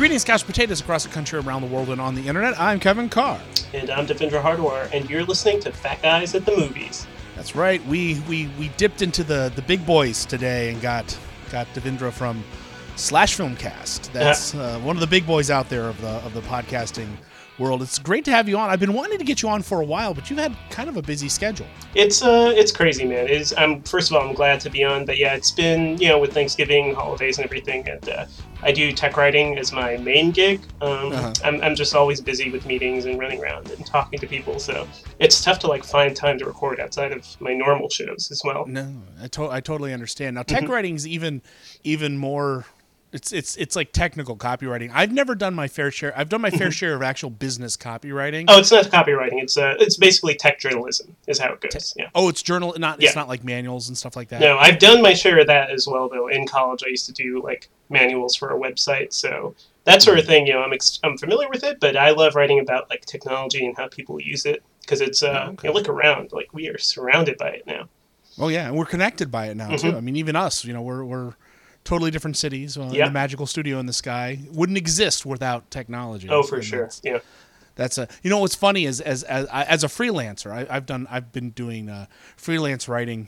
Greetings, couch potatoes across the country, around the world, and on the internet. I'm Kevin Carr. And I'm Devendra Hardwar, and you're listening to Fat Guys at the Movies. That's right. We dipped into the big boys today and got Devendra from Slash Filmcast. That's one of the big boys out there of the podcasting world. It's great to have you on. I've been wanting to get you on for a while, but you've had kind of a busy schedule. It's crazy, man. First of all, I'm glad to be on, but yeah, it's been, with Thanksgiving, holidays, and everything, and I do tech writing as my main gig. I'm just always busy with meetings and running around and talking to people, so it's tough to find time to record outside of my normal shows as well. No, I totally understand. Now, tech writing is even more. It's like technical copywriting. I've never done my fair share. I've done my fair share of actual business copywriting. Oh, it's not copywriting. It's basically tech journalism is how it goes. Yeah. Oh, it's journal. It's not like manuals and stuff like that. No, I've done my share of that as well. Though in college, I used to do manuals for a website, so that sort of thing. I'm familiar with it, but I love writing about technology and how people use it because it's look around. We are surrounded by it now. Oh yeah, and we're connected by it now too. I mean, even us. We're totally different cities. The magical studio in the sky wouldn't exist without technology. Oh, for sure. Yeah. That's what's funny is as a freelancer, I've been doing freelance writing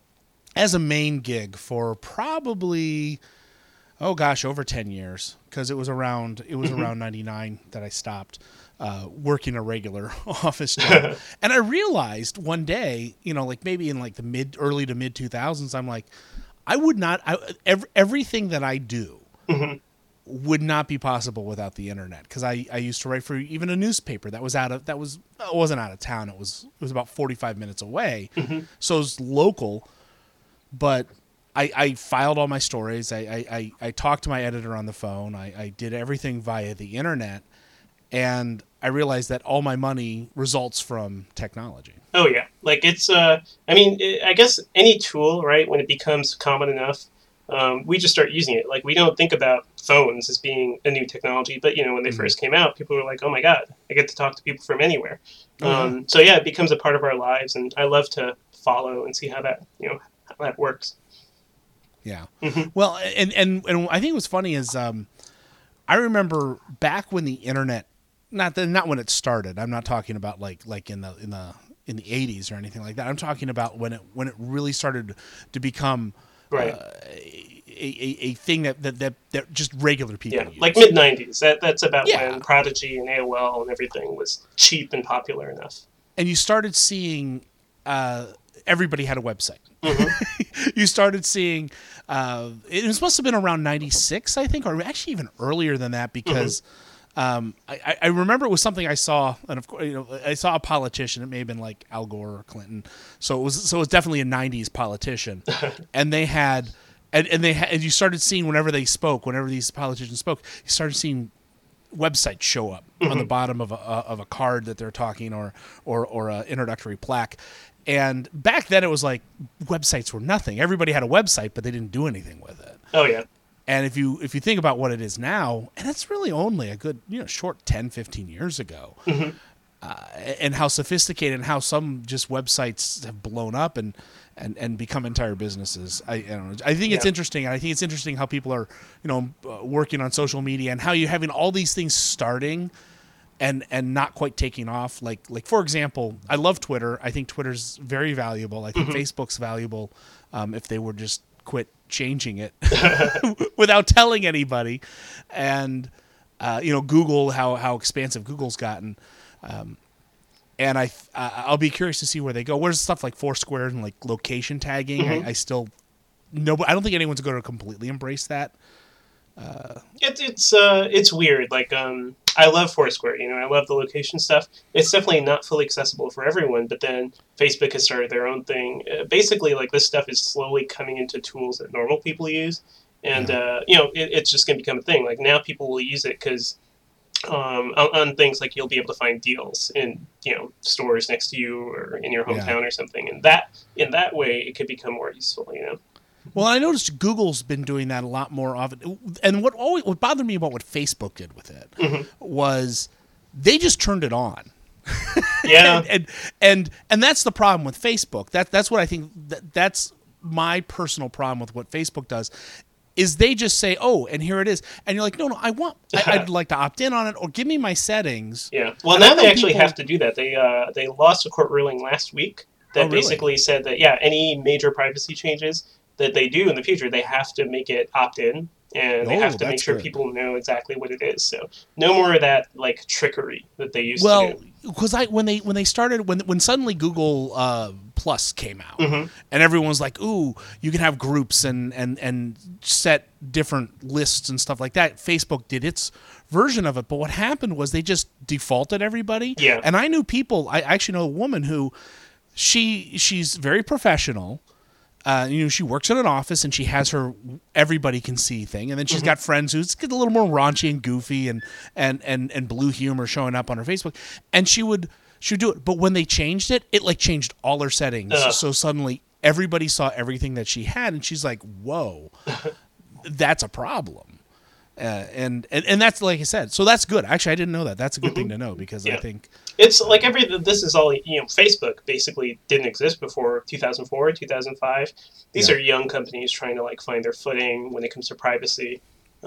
as a main gig for probably over 10 years, because it was around 99 that I stopped working a regular office job. And I realized one day, maybe in the early to mid 2000s, I'm like, I would not. Everything that I do would not be possible without the internet. Because I used to write for even a newspaper that wasn't out of town. It was about 45 minutes away, so it was local. But I filed all my stories. I talked to my editor on the phone. I did everything via the internet, and I realized that all my money results from technology. Oh yeah, I guess any tool, right? When it becomes common enough, we just start using it. We don't think about phones as being a new technology, but when they first came out, people were like, "Oh my God, I get to talk to people from anywhere." So yeah, it becomes a part of our lives, and I love to follow and see how that how that works. Yeah. Well, and I think what's funny is I remember back when the internet, not when it started. I'm not talking about like in the 80s or anything like that. I'm talking about when it really started to become a thing that just regular people use. Like mid 90s. That's about when Prodigy and AOL and everything was cheap and popular enough. And you started seeing everybody had a website. You started seeing it must have been around 96, I think, or actually even earlier than that, because I remember it was something I saw, and of course, I saw a politician. It may have been like Al Gore or Clinton. So it was definitely a '90s politician, and they had, and you started seeing whenever these politicians spoke, you started seeing websites show up on the bottom of a card that they're talking, or a introductory plaque. And back then it was like websites were nothing. Everybody had a website, but they didn't do anything with it. Oh yeah. And if you think about what it is now, and it's really only a good short 10, 15 years ago, and how sophisticated and how some just websites have blown up and become entire businesses. I don't know. I think it's interesting, and I think it's interesting how people are working on social media and how you're having all these things starting and not quite taking off. Like for example, I love Twitter. I think Twitter's very valuable. I think Facebook's valuable if they were just quit changing it without telling anybody. And Google, how expansive Google's gotten, and I'll be curious to see where they go. Where's stuff like Foursquare and location tagging? I still I don't think anyone's going to completely embrace that. It's weird. I love Foursquare. I love the location stuff. It's definitely not fully accessible for everyone. But then Facebook has started their own thing. Basically, this stuff is slowly coming into tools that normal people use, and it's just going to become a thing. Now people will use it because on things you'll be able to find deals in stores next to you or in your hometown or something, and in that way it could become more useful. Well, I noticed Google's been doing that a lot more often. And what bothered me about what Facebook did with it was they just turned it on. Yeah. and that's the problem with Facebook. That's what I think. That's my personal problem with what Facebook does. is they just say, oh, and here it is. And you're like, no, I'd like to opt in on it, or give me my settings. Yeah. Well, now they actually have to do that. They lost a court ruling last week that basically said that, any major privacy changes that they do in the future, they have to make it opt-in, and they have to make sure people know exactly what it is. So no more of that like trickery that they used to do. Well, because when they started, when suddenly Google Plus came out, and everyone was like, ooh, you can have groups and set different lists and stuff like that. Facebook did its version of it, but what happened was they just defaulted everybody. Yeah. And I knew people. I actually know a woman who she's very professional. She works in an office and she has her everybody can see thing, and then she's got friends who's a little more raunchy and goofy and blue humor showing up on her Facebook, and she would do it. But when they changed it, like changed all her settings, so suddenly everybody saw everything that she had, and she's like, "Whoa, that's a problem." And that's like I said, so that's good. Actually, I didn't know that. That's a good thing to know, because I think it's like this is all, Facebook basically didn't exist before 2004, 2005. These are young companies trying to like find their footing when it comes to privacy.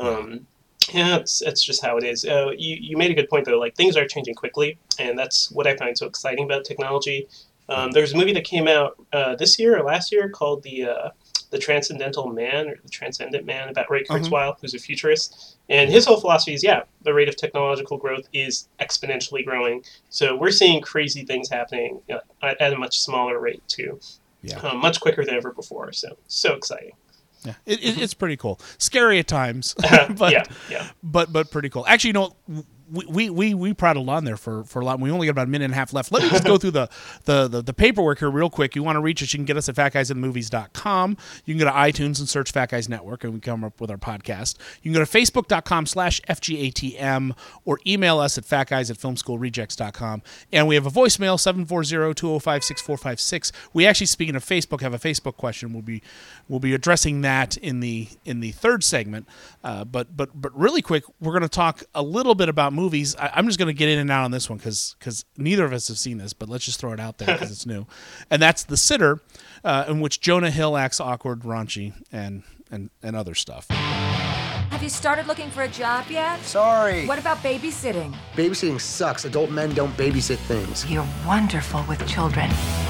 It's just how it is. You made a good point though. Like, things are changing quickly, and that's what I find so exciting about technology. There's a movie that came out this year or last year called the Transcendental Man, or the Transcendent Man, about Ray Kurzweil, who's a futurist. And his whole philosophy is, the rate of technological growth is exponentially growing. So we're seeing crazy things happening at a much smaller rate too. Yeah. Much quicker than ever before. So exciting. Yeah, it's pretty cool. Scary at times, but pretty cool. Actually, we prattled on there for a lot. We only got about a minute and a half left. Let me just go through the paperwork here real quick. You want to reach us, you can get us at fatguysinthemovies.com. You can go to iTunes and search Fat Guys Network, and we come up with our podcast. You can go to facebook.com/FGATM, or email us at fatguys@filmschoolrejects.com. And we have a voicemail, 740-205-6456. We actually, speaking of Facebook, have a Facebook question. We'll be addressing that in the third segment. But really quick, we're going to talk a little bit about movies. I'm just going to get in and out on this one because neither of us have seen this, but let's just throw it out there because it's new. And that's The Sitter, in which Jonah Hill acts awkward, raunchy, and other stuff. Have you started looking for a job yet? Sorry. What about babysitting? Babysitting sucks. Adult men don't babysit things. You're wonderful with children.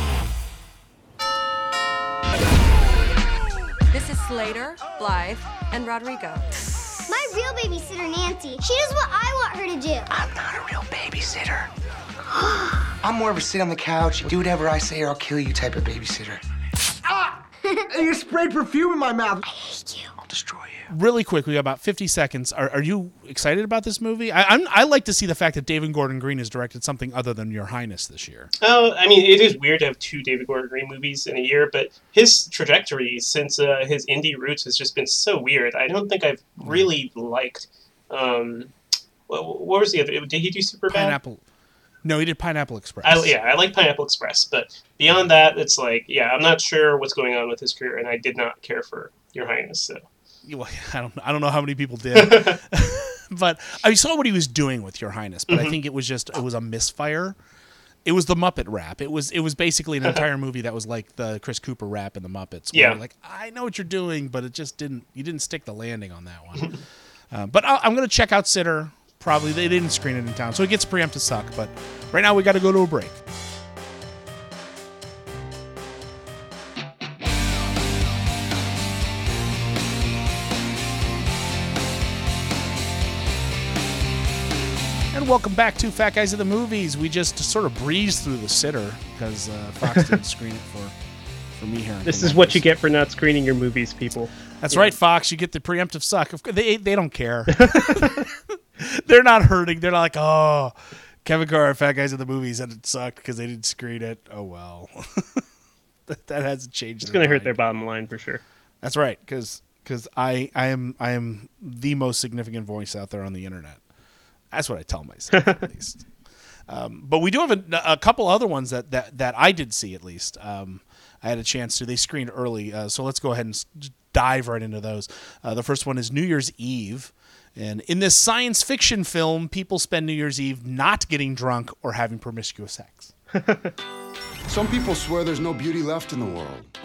This is Slater, Blythe, and Rodrigo. My real babysitter, Nancy. She does what I want her to do. I'm not a real babysitter. I'm more of a sit on the couch, do whatever I say or I'll kill you type of babysitter. Ah! You sprayed perfume in my mouth. I hate you. I'll destroy you. Really quick, we got about 50 seconds. Are you excited about this movie? I like to see the fact that David Gordon Green has directed something other than Your Highness this year. Oh, I mean, it is weird to have two David Gordon Green movies in a year, but his trajectory since his indie roots has just been so weird. I don't think I've really liked. What was the other? Did he do Superbad? Pineapple. No, he did Pineapple Express. I like Pineapple Express, but beyond that, it's like, I'm not sure what's going on with his career, and I did not care for Your Highness. So. Well, I don't know how many people did, but I saw what he was doing with Your Highness. But I think it was a misfire. It was the Muppet rap. It was basically an entire movie that was like the Chris Cooper rap in the Muppets. Where like, I know what you're doing, but it just didn't. You didn't stick the landing on that one. But I'm gonna check out Sitter. Probably they didn't screen it in town, so it gets preempted to suck. But right now we got to go to a break. And welcome back to Fat Guys at the Movies. We just sort of breezed through The Sitter because Fox didn't screen it for me here. This is what you get for not screening your movies, people. That's right, Fox. You get the preemptive suck. They don't care. They're not hurting. They're not like, oh, Kevin Carr, Fat Guys at the Movies, and it sucked because they didn't screen it. Oh, well. that hasn't changed. It's going to hurt their bottom line for sure. That's right, because I am the most significant voice out there on the internet. That's what I tell myself, at least. But we do have a couple other ones that I did see, at least. I had a chance to. They screened early, so let's go ahead and dive right into those. The first one is New Year's Eve. And in this science fiction film, people spend New Year's Eve not getting drunk or having promiscuous sex. Some people swear there's no beauty left in the world.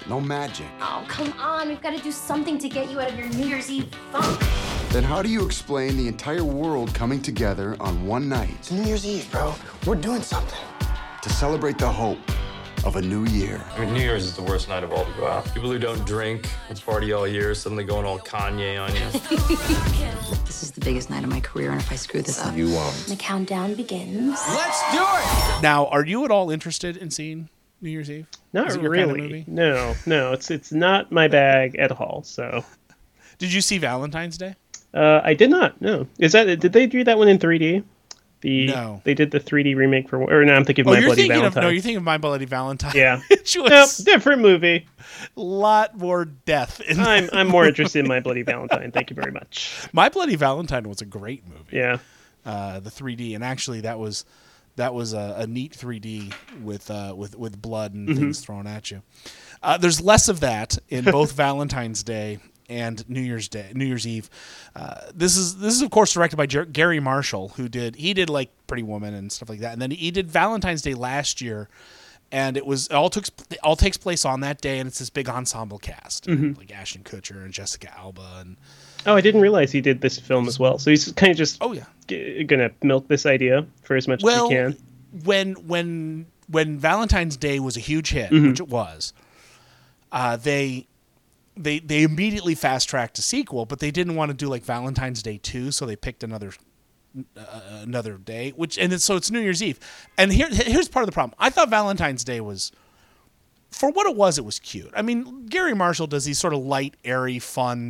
no magic. Oh, come on. We've got to do something to get you out of your New Year's Eve funk. Then how do you explain the entire world coming together on one night It's New Year's Eve, bro. We're doing something. to celebrate the hope of a new year? I mean, New Year's is the worst night of all to go out. People who don't drink, let's party all year, suddenly going all Kanye on you. This is the biggest night of my career, and if I screw this up... The countdown begins. Now, are you at all interested in seeing New Year's Eve? Not Is it your kind of really. movie? No, it's not my bag at all. So Did you see Valentine's Day? I did not. No, did they do that one in 3D? No. They did the 3D remake for. Or no, I'm thinking of My Bloody Valentine. You're thinking of My Bloody Valentine. Yeah, Which was different movie. a lot more death. I'm more interested in My Bloody Valentine. Thank you very much. My Bloody Valentine was a great movie. Yeah. The 3D, and actually that was a neat 3D with blood and things thrown at you. There's less of that in both Valentine's Day and New Year's Eve. This is of course directed by Gary Marshall, who did like Pretty Woman and stuff like that, and then he did Valentine's Day last year, and it all takes place on that day, and it's this big ensemble cast, like Ashton Kutcher and Jessica Alba and. Oh, I didn't realize he did this film as well. So he's kind of just gonna milk this idea for as much as he can. When Valentine's Day was a huge hit, which it was, they immediately fast tracked a sequel, but they didn't want to do like Valentine's Day 2, so they picked another day. So it's New Year's Eve, and here's part of the problem. I thought Valentine's Day was, for what it was cute. I mean, Gary Marshall does these sort of light, airy, fun,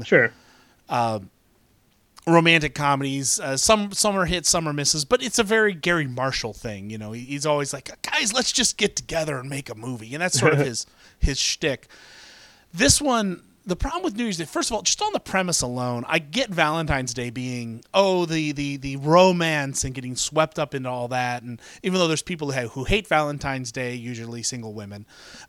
romantic comedies. Some are hits, some are misses, but it's a very Gary Marshall thing. You know, he's always like, guys, let's just get together and make a movie, and that's sort of his shtick. This one, the problem with New Year's Day, first of all, just on the premise alone, I get Valentine's Day being the romance and getting swept up into all that, and even though there's people who hate Valentine's Day, usually single women,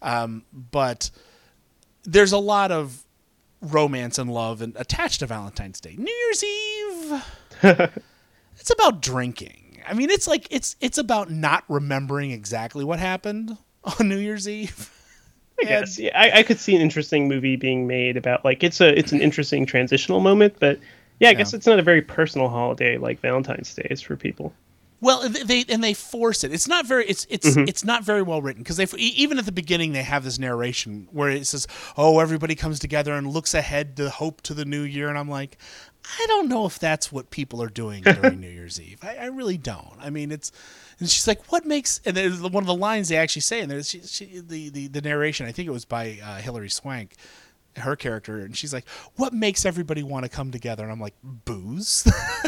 but there's a lot of romance and love and attached to Valentine's Day. New Year's Eve, it's about drinking. I mean, it's like it's about not remembering exactly what happened on New Year's Eve. I guess. Yeah, I could see an interesting movie being made about, like, it's an interesting transitional moment, but I guess it's not a very personal holiday like Valentine's Day is for people. Well, they force it. It's not very it's not very well written, because even at the beginning they have this narration where it says, "Oh, everybody comes together and looks ahead to hope to the new year," and I'm like, I don't know if that's what people are doing during New Year's Eve. I really don't. I mean, and she's like, "What makes?" And one of the lines they actually say, and there's the narration, I think it was by Hilary Swank, her character, and she's like, "What makes everybody want to come together?" And I'm like, "Booze."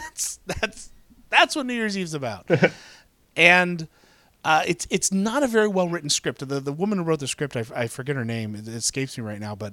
That's what New Year's Eve's about. And it's not a very well written script. The woman who wrote the script, I forget her name, it escapes me right now, but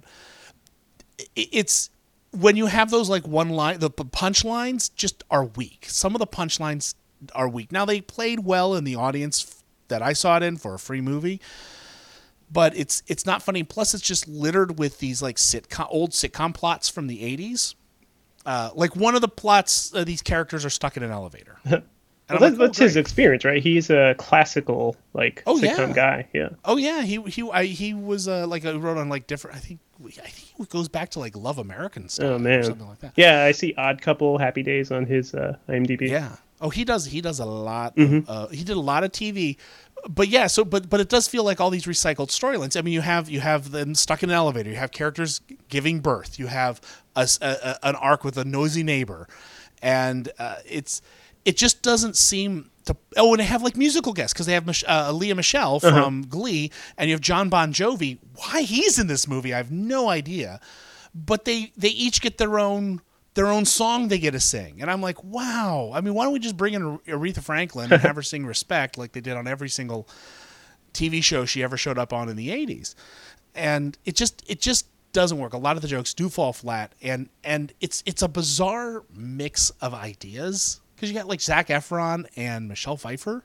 it's when you have those like one line, the punchlines just are weak. Some of the punchlines are weak. Now, they played well in the audience that I saw it in for a free movie, but it's not funny. Plus, it's just littered with these like old sitcom plots from the 80s. Like one of the plots, these characters are stuck in an elevator. Well, that's his experience, right? He's a classical sitcom guy. Yeah. Oh yeah, he was wrote on like different. I think it goes back to like Love American stuff. Oh man, or something like that. Yeah, I see Odd Couple, Happy Days on his IMDb. Yeah. Oh, he does a lot. He did a lot of TV. But yeah, but it does feel like all these recycled storylines. I mean, you have them stuck in an elevator. You have characters giving birth. You have an arc with a nosy neighbor, and it just doesn't seem to. Oh, and they have like musical guests because they have Leah Michele from Glee, and you have John Bon Jovi. Why he's in this movie, I have no idea. But they each get their own song they get to sing. And I'm like, wow. I mean, why don't we just bring in Aretha Franklin and have her sing Respect like they did on every single TV show she ever showed up on in the 80s? And it just doesn't work. A lot of the jokes do fall flat, and it's a bizarre mix of ideas, because you got like Zac Efron and Michelle Pfeiffer.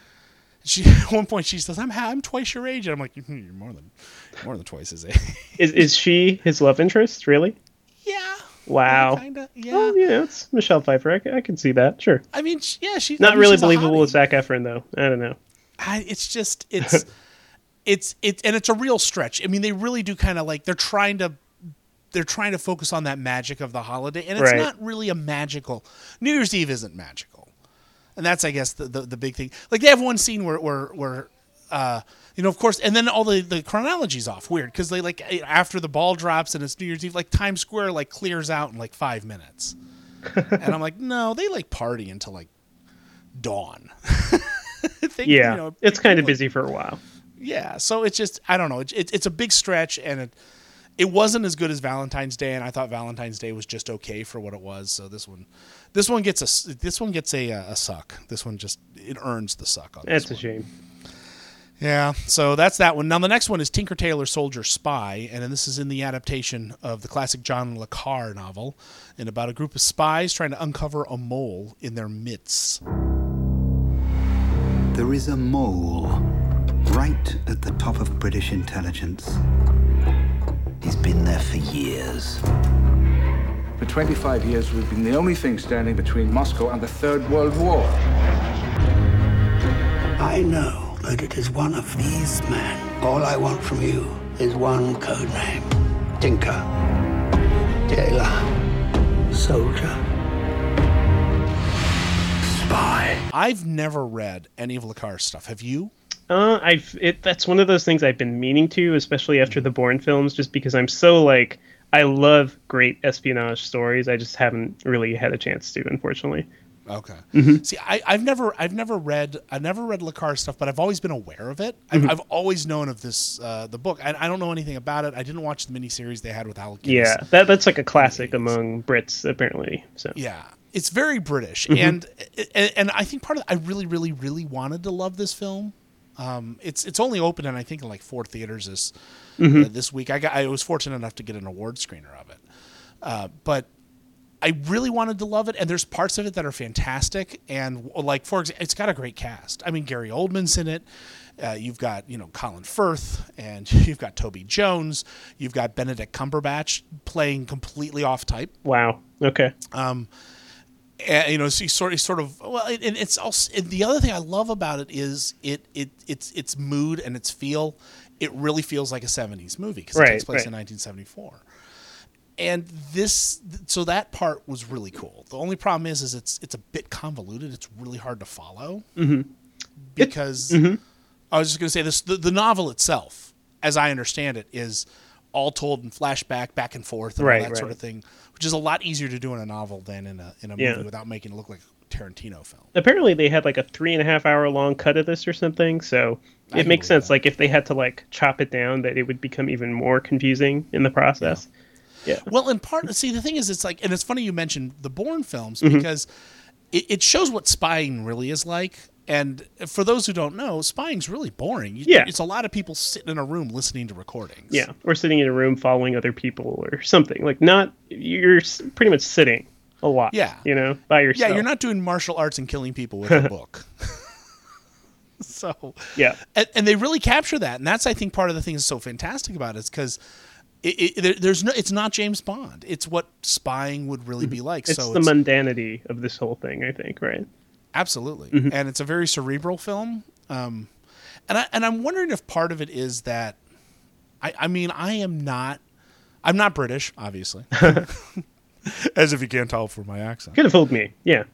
At one point she says, I'm twice your age, and I'm like, you're more than twice his age. Is she his love interest, really? Yeah. Wow. Kinda, yeah. Oh, yeah, it's Michelle Pfeiffer. I can see that. Sure. I mean, she's not really believable with Zac Efron, though. I don't know. It's it's a real stretch. I mean, they really do kind of like they're trying to focus on that magic of the holiday, and it's not really a magical. New Year's Eve isn't magical, and that's, I guess, the big thing. Like they have one scene where of course, and then all the chronology's off weird because they like after the ball drops and it's New Year's Eve, like Times Square like clears out in like 5 minutes, and I'm like, no, they like party until like dawn. It's kind of busy for a while. Yeah, so it's just, I don't know. It's a big stretch, and it wasn't as good as Valentine's Day, and I thought Valentine's Day was just okay for what it was. So this one gets a suck. This one it earns the suck on this. That's a shame. Yeah, so that's that one. Now the next one is Tinker Tailor Soldier Spy, and this is in the adaptation of the classic John le Carre novel, and about a group of spies trying to uncover a mole in their midst. There is a mole right at the top of British intelligence. He's been there for years. For 25 years, we've been the only thing standing between Moscow and the Third World War. I know that it is one of these men. All I want from you is one code name. Tinker. Tailor. Soldier. Spy. I've never read any of le Carre's stuff. Have you? That's one of those things I've been meaning to, especially after the Bourne films, just because I'm so like, I love great espionage stories. I just haven't really had a chance to, unfortunately. Okay. Mm-hmm. See, I've never read le Carre stuff, but I've always been aware of it. I've always known of this the book. I don't know anything about it. I didn't watch the miniseries they had with Alec Guinness. Yeah, that's like a classic among Brits, apparently. So yeah, it's very British, and I think part of I really, really, really wanted to love this film. It's only open in I think in like 4 theaters this week. I was fortunate enough to get an award screener of it, but I really wanted to love it, and there's parts of it that are fantastic. And like, for example, it's got a great cast. I mean, Gary Oldman's in it. You've got Colin Firth, and you've got Toby Jones. You've got Benedict Cumberbatch playing completely off type. Wow. Okay. And, so he's sort of well, and it's also the other thing I love about it is its mood and its feel. It really feels like a 70s movie because it takes place in 1974. And so that part was really cool. The only problem is it's a bit convoluted. It's really hard to follow because I was just going to say this: the novel itself, as I understand it, is all told in flashback, back and forth, and all that sort of thing, which is a lot easier to do in a novel than in a movie without making it look like a Tarantino film. Apparently, they had like a 3.5 hour long cut of this or something, so it makes sense. Like if they had to like chop it down, that it would become even more confusing in the process. Yeah. Well, in part, the thing is, it's like, and it's funny you mentioned the Bourne films because it shows what spying really is like. And for those who don't know, spying's really boring. It's a lot of people sitting in a room listening to recordings. Yeah, or sitting in a room following other people or something. Like you're pretty much sitting a lot. Yeah. By yourself. Yeah, you're not doing martial arts and killing people with a book. So yeah, and they really capture that, and that's I think part of the thing that's so fantastic about it is because. It's not James Bond. It's what spying would really be like. It's the mundanity of this whole thing, I think, right? Absolutely. And it's a very cerebral film. And I'm wondering if part of it is that I'm not British, obviously. As if you can't tell from my accent. Could have fooled me. Yeah.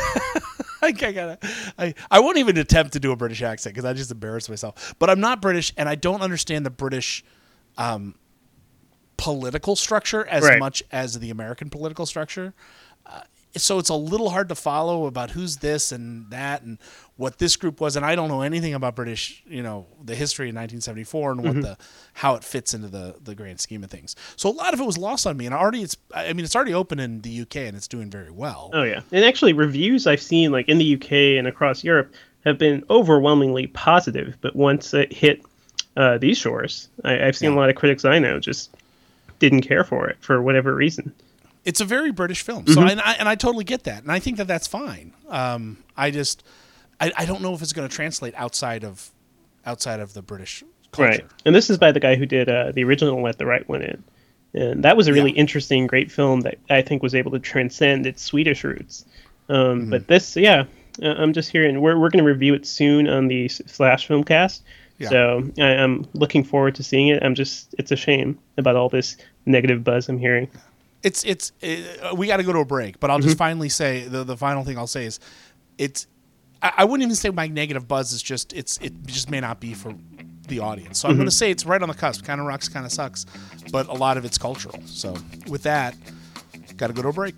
I won't even attempt to do a British accent because I just embarrass myself. But I'm not British, and I don't understand the British political structure as much as the American political structure. So it's a little hard to follow about who's this and that and what this group was. And I don't know anything about British, the history of 1974 and what how it fits into the grand scheme of things. So a lot of it was lost on me. And it's already open in the UK and it's doing very well. Oh yeah. And actually reviews I've seen like in the UK and across Europe have been overwhelmingly positive. But once it hit these shores, I've seen a lot of critics I know just didn't care for it for whatever reason. It's a very British film, so and I totally get that, and I think that that's fine. I don't know if it's going to translate outside of the British culture. Right, and this is by the guy who did the original Let the Right One In, and that was a really interesting, great film that I think was able to transcend its Swedish roots. But this, I'm just hearing we're going to review it soon on the Slash Filmcast. Yeah. So I'm looking forward to seeing it. It's a shame about all this negative buzz I'm hearing. We got to go to a break, but I'll just finally say the final thing I'll say is I wouldn't even say my negative buzz is it just may not be for the audience. So I'm going to say it's right on the cusp. Kind of rocks, kind of sucks, but a lot of it's cultural. So with that, got to go to a break.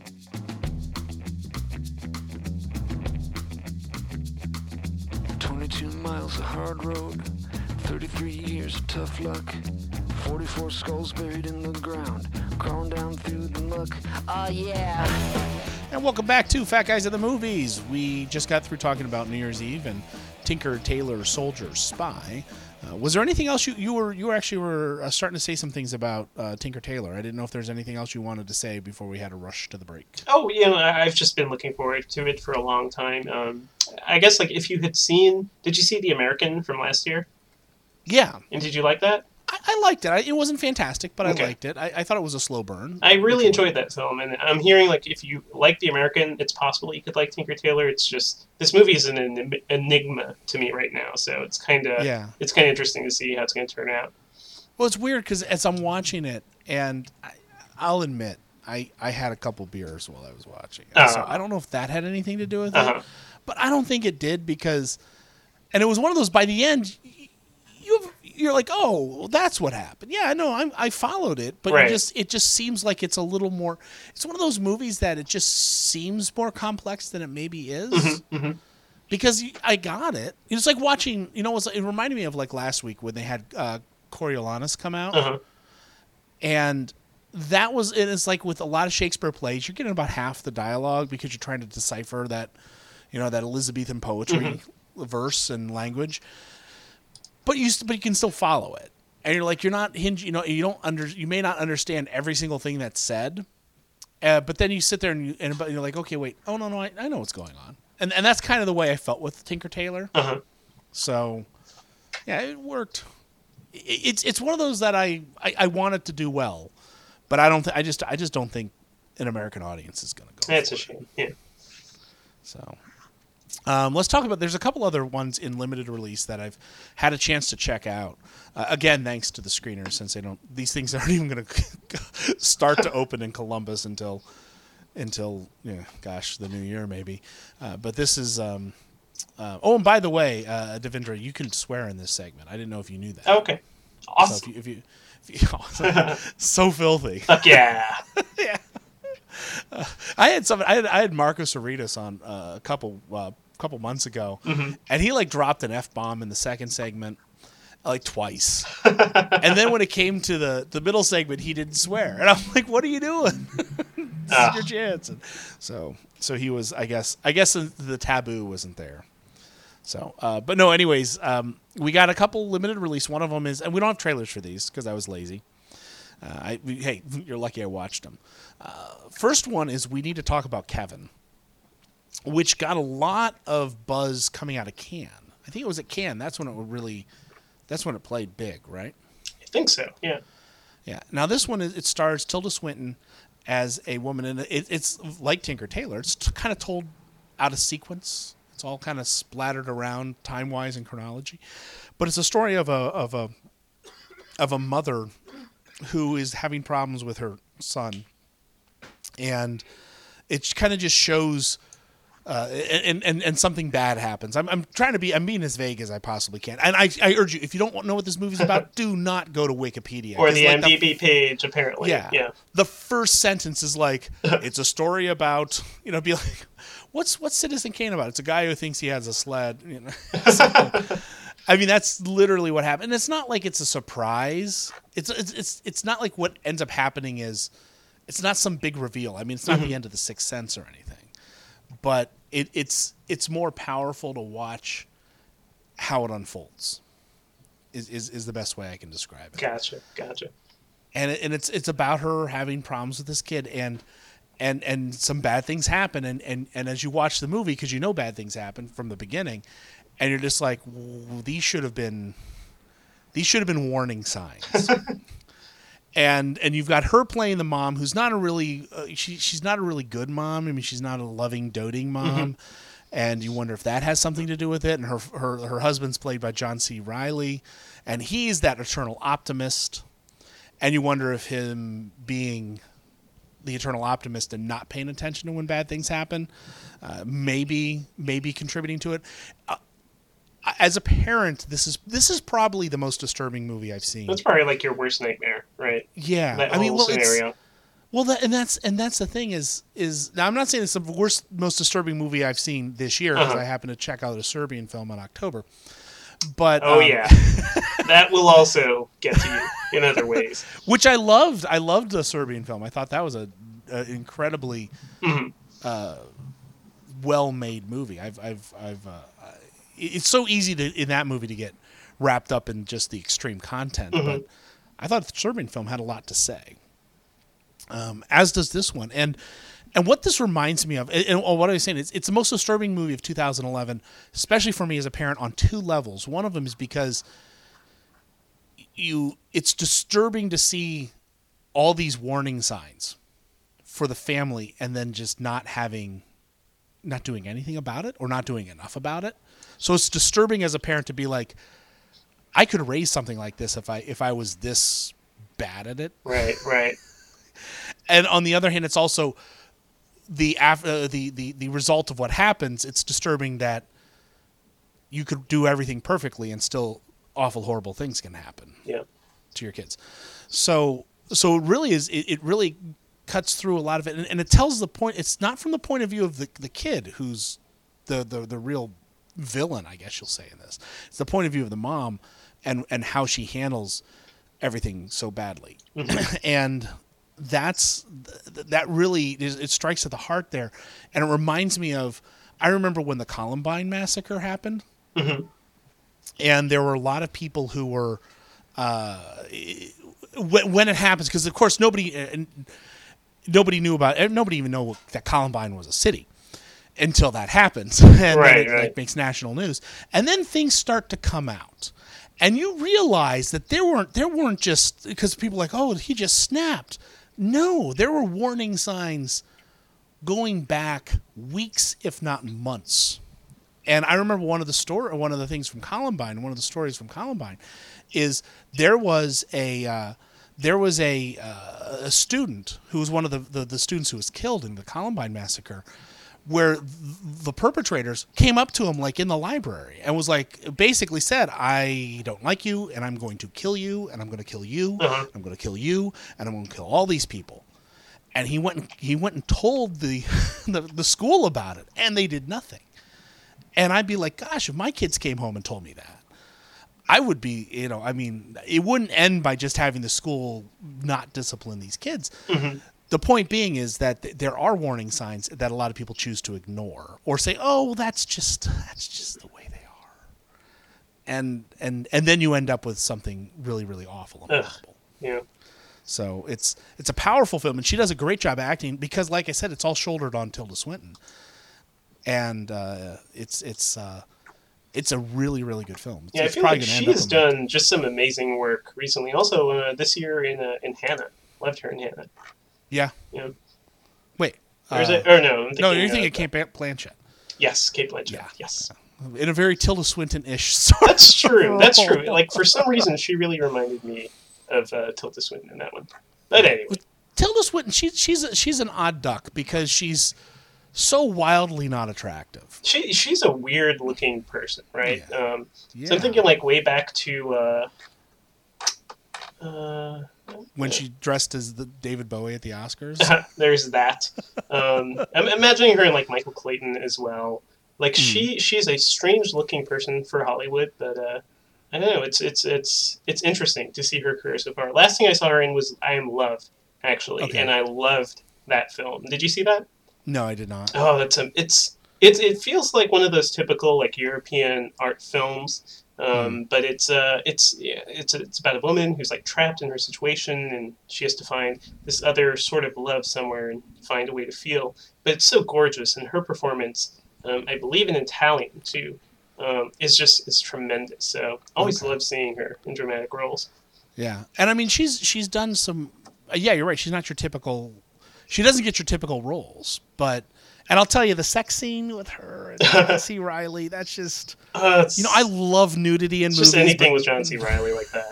Miles of hard road, 33 years of tough luck, 44 skulls buried in the ground, crawling down through the muck. Oh yeah. And welcome back to Fat Guys at the Movies. We just got through talking about New Year's Eve and Tinker, Tailor, Soldier, Spy. Was there anything else you were starting to say some things about Tinker, Tailor? I didn't know if there's anything else you wanted to say before we had to rush to the break. Oh, I've just been looking forward to it for a long time. I guess, like, if you had did you see The American from last year? Yeah. And did you like that? I liked it. It wasn't fantastic, but I liked it. I thought it was a slow burn. I really enjoyed that film, and I'm hearing, like, if you like The American, it's possible you could like Tinker Tailor. It's just, this movie is an enigma to me right now, so it's kind of interesting to see how it's going to turn out. Well, it's weird, because as I'm watching it, and I'll admit, I had a couple beers while I was watching it, so I don't know if that had anything to do with it, but I don't think it did, because, and it was one of those, by the end, you're like, oh, that's what happened. Yeah, no, I followed it, but it just seems like it's a little more. It's one of those movies that it just seems more complex than it maybe is. Because I got it. It's like watching. It reminded me of like last week when they had Coriolanus come out, and that was. It's like with a lot of Shakespeare plays, you're getting about half the dialogue because you're trying to decipher that, that Elizabethan poetry verse and language. But you can still follow it, and you're like, you're not hinged. You may not understand every single thing that's said, but then you sit there and you're like, okay, wait, oh no, I know what's going on, and that's kind of the way I felt with Tinker Tailor. So, yeah, it worked. It's one of those that I wanted to do well, but I don't. I just don't think an American audience is going to go. That's a shame. Yeah. So. Let's talk about. There's a couple other ones in limited release that I've had a chance to check out. Again, thanks to the screeners, since these things aren't even going to start to open in Columbus until the new year maybe. But this is. And by the way, Devendra, you can swear in this segment. I didn't know if you knew that. Okay, awesome. So if you so filthy. Fuck yeah. Yeah. I had Marcos Arenas on a couple months ago, and he like dropped an F-bomb in the second segment like twice, and then when it came to the middle segment, he didn't swear, and I'm like, "What are you doing? This is your chance." And so he was. I guess the taboo wasn't there. So, but no. Anyways, we got a couple limited release. One of them is, and we don't have trailers for these because I was lazy. Hey, you're lucky I watched them. First one is we need to talk about Kevin, which got a lot of buzz coming out of Cannes. I think it was at Cannes. That's when it played big, right? I think so. Yeah. Yeah. Now this one it stars Tilda Swinton as a woman, and it's like Tinker Tailor. It's kind of told out of sequence. It's all kind of splattered around time-wise and chronology, but it's a story of a mother who is having problems with her son, and it kind of just shows, and something bad happens. I'm being as vague as I possibly can, and I urge you, if you don't know what this movie's about, do not go to Wikipedia or the IMDb page. Apparently, yeah. The first sentence is like, it's a story about, be like, what's Citizen Kane about? It's a guy who thinks he has a sled. So, I mean, that's literally what happened. And it's not like it's a surprise. It's not like what ends up happening is, it's not some big reveal. I mean, it's not the end of The Sixth Sense or anything, but it's more powerful to watch how it unfolds. Is the best way I can describe it. Gotcha. And it's about her having problems with this kid, and some bad things happen, and as you watch the movie, because bad things happen from the beginning. And you're just like, these should have been warning signs. and you've got her playing the mom, who's not a really she's not a really good mom. I mean, she's not a loving, doting mom, and you wonder if that has something to do with it. And her husband's played by John C. Reilly, and he's that eternal optimist. And you wonder if him being the eternal optimist and not paying attention to when bad things happen, maybe contributing to it. As a parent, this is probably the most disturbing movie I've seen. That's probably like your worst nightmare, right? Yeah, that whole scenario. That's the thing is now I'm not saying it's the most disturbing movie I've seen this year because I happened to check out a Serbian film in October. But yeah, that will also get to you in other ways. Which I loved. I loved the Serbian film. I thought that was a incredibly well-made movie. It's so easy in that movie to get wrapped up in just the extreme content, but I thought the Serbian film had a lot to say. As does this one, and what this reminds me of, and what I was saying, it's the most disturbing movie of 2011, especially for me as a parent on two levels. One of them is because it's disturbing to see all these warning signs for the family, and then just not doing anything about it or not doing enough about it. So it's disturbing as a parent to be like, I could raise something like this if I was this bad at it. Right. And on the other hand, it's also the result of what happens. It's disturbing that you could do everything perfectly and still awful, horrible things can happen to your kids. So it really is. It really cuts through a lot of it, and it tells the point. It's not from the point of view of the kid who's the real villain, I guess you'll say in this. It's the point of view of the mom and how she handles everything so badly, and that really it strikes at the heart there, and it reminds me of. I remember when the Columbine massacre happened, and there were a lot of people who were when it happens, because of course nobody knew about it. Nobody even knew that Columbine was a city until that happens, and then it makes national news. And then things start to come out, and you realize that there weren't just because people are like, oh, he just snapped. No, there were warning signs going back weeks, if not months. And I remember one of the stories from Columbine is there was a student who was one of the students who was killed in the Columbine massacre, where the perpetrators came up to him like in the library and was like, basically said, I don't like you, and I'm going to kill you, and I'm going to kill you, I'm going to kill you, and I'm going to kill all these people. And he went and told the school about it, and they did nothing. And I'd be like, gosh, if my kids came home and told me that, I would be, it wouldn't end by just having the school not discipline these kids. The point being is that there are warning signs that a lot of people choose to ignore or say, oh, well, that's just the way they are. And then you end up with something really, really awful and horrible. Yeah. So it's a powerful film, and she does a great job acting because, like I said, it's all shouldered on Tilda Swinton. And it's a really, really good film. I feel like she's done just some amazing work recently. Also, this year in Hannah. Loved her in Hannah. Yeah. Wait. Or is it? Or no? You're thinking of Cate Blanchett. Yes, Cate Blanchett. Yeah. Yes. In a very Tilda Swinton-ish sort. That's true. That's true. Like for some reason, she really reminded me of Tilda Swinton in that one. But anyway, Tilda Swinton, she's an odd duck because she's so wildly not attractive. She's a weird looking person, right? Yeah. So I'm thinking like way back to when she dressed as the David Bowie at the Oscars. There's that. I'm imagining her in like Michael Clayton as well. Like she's a strange looking person for Hollywood, but I don't know. It's interesting to see her career so far. Last thing I saw her in was I Am Love, actually, and I loved that film. Did you see that? No, I did not. Oh, it feels like one of those typical like European art films, but it's about a woman who's like trapped in her situation, and she has to find this other sort of love somewhere and find a way to feel. But it's so gorgeous, and her performance, I believe in Italian too, is tremendous. So always love seeing her in dramatic roles. Yeah, and I mean she's done some. Yeah, you're right. She's not your typical. She doesn't get your typical roles, but And I'll tell you, the sex scene with her and John C. Reilly, that's just... I love nudity in movies. Just anything with John C. Reilly like that.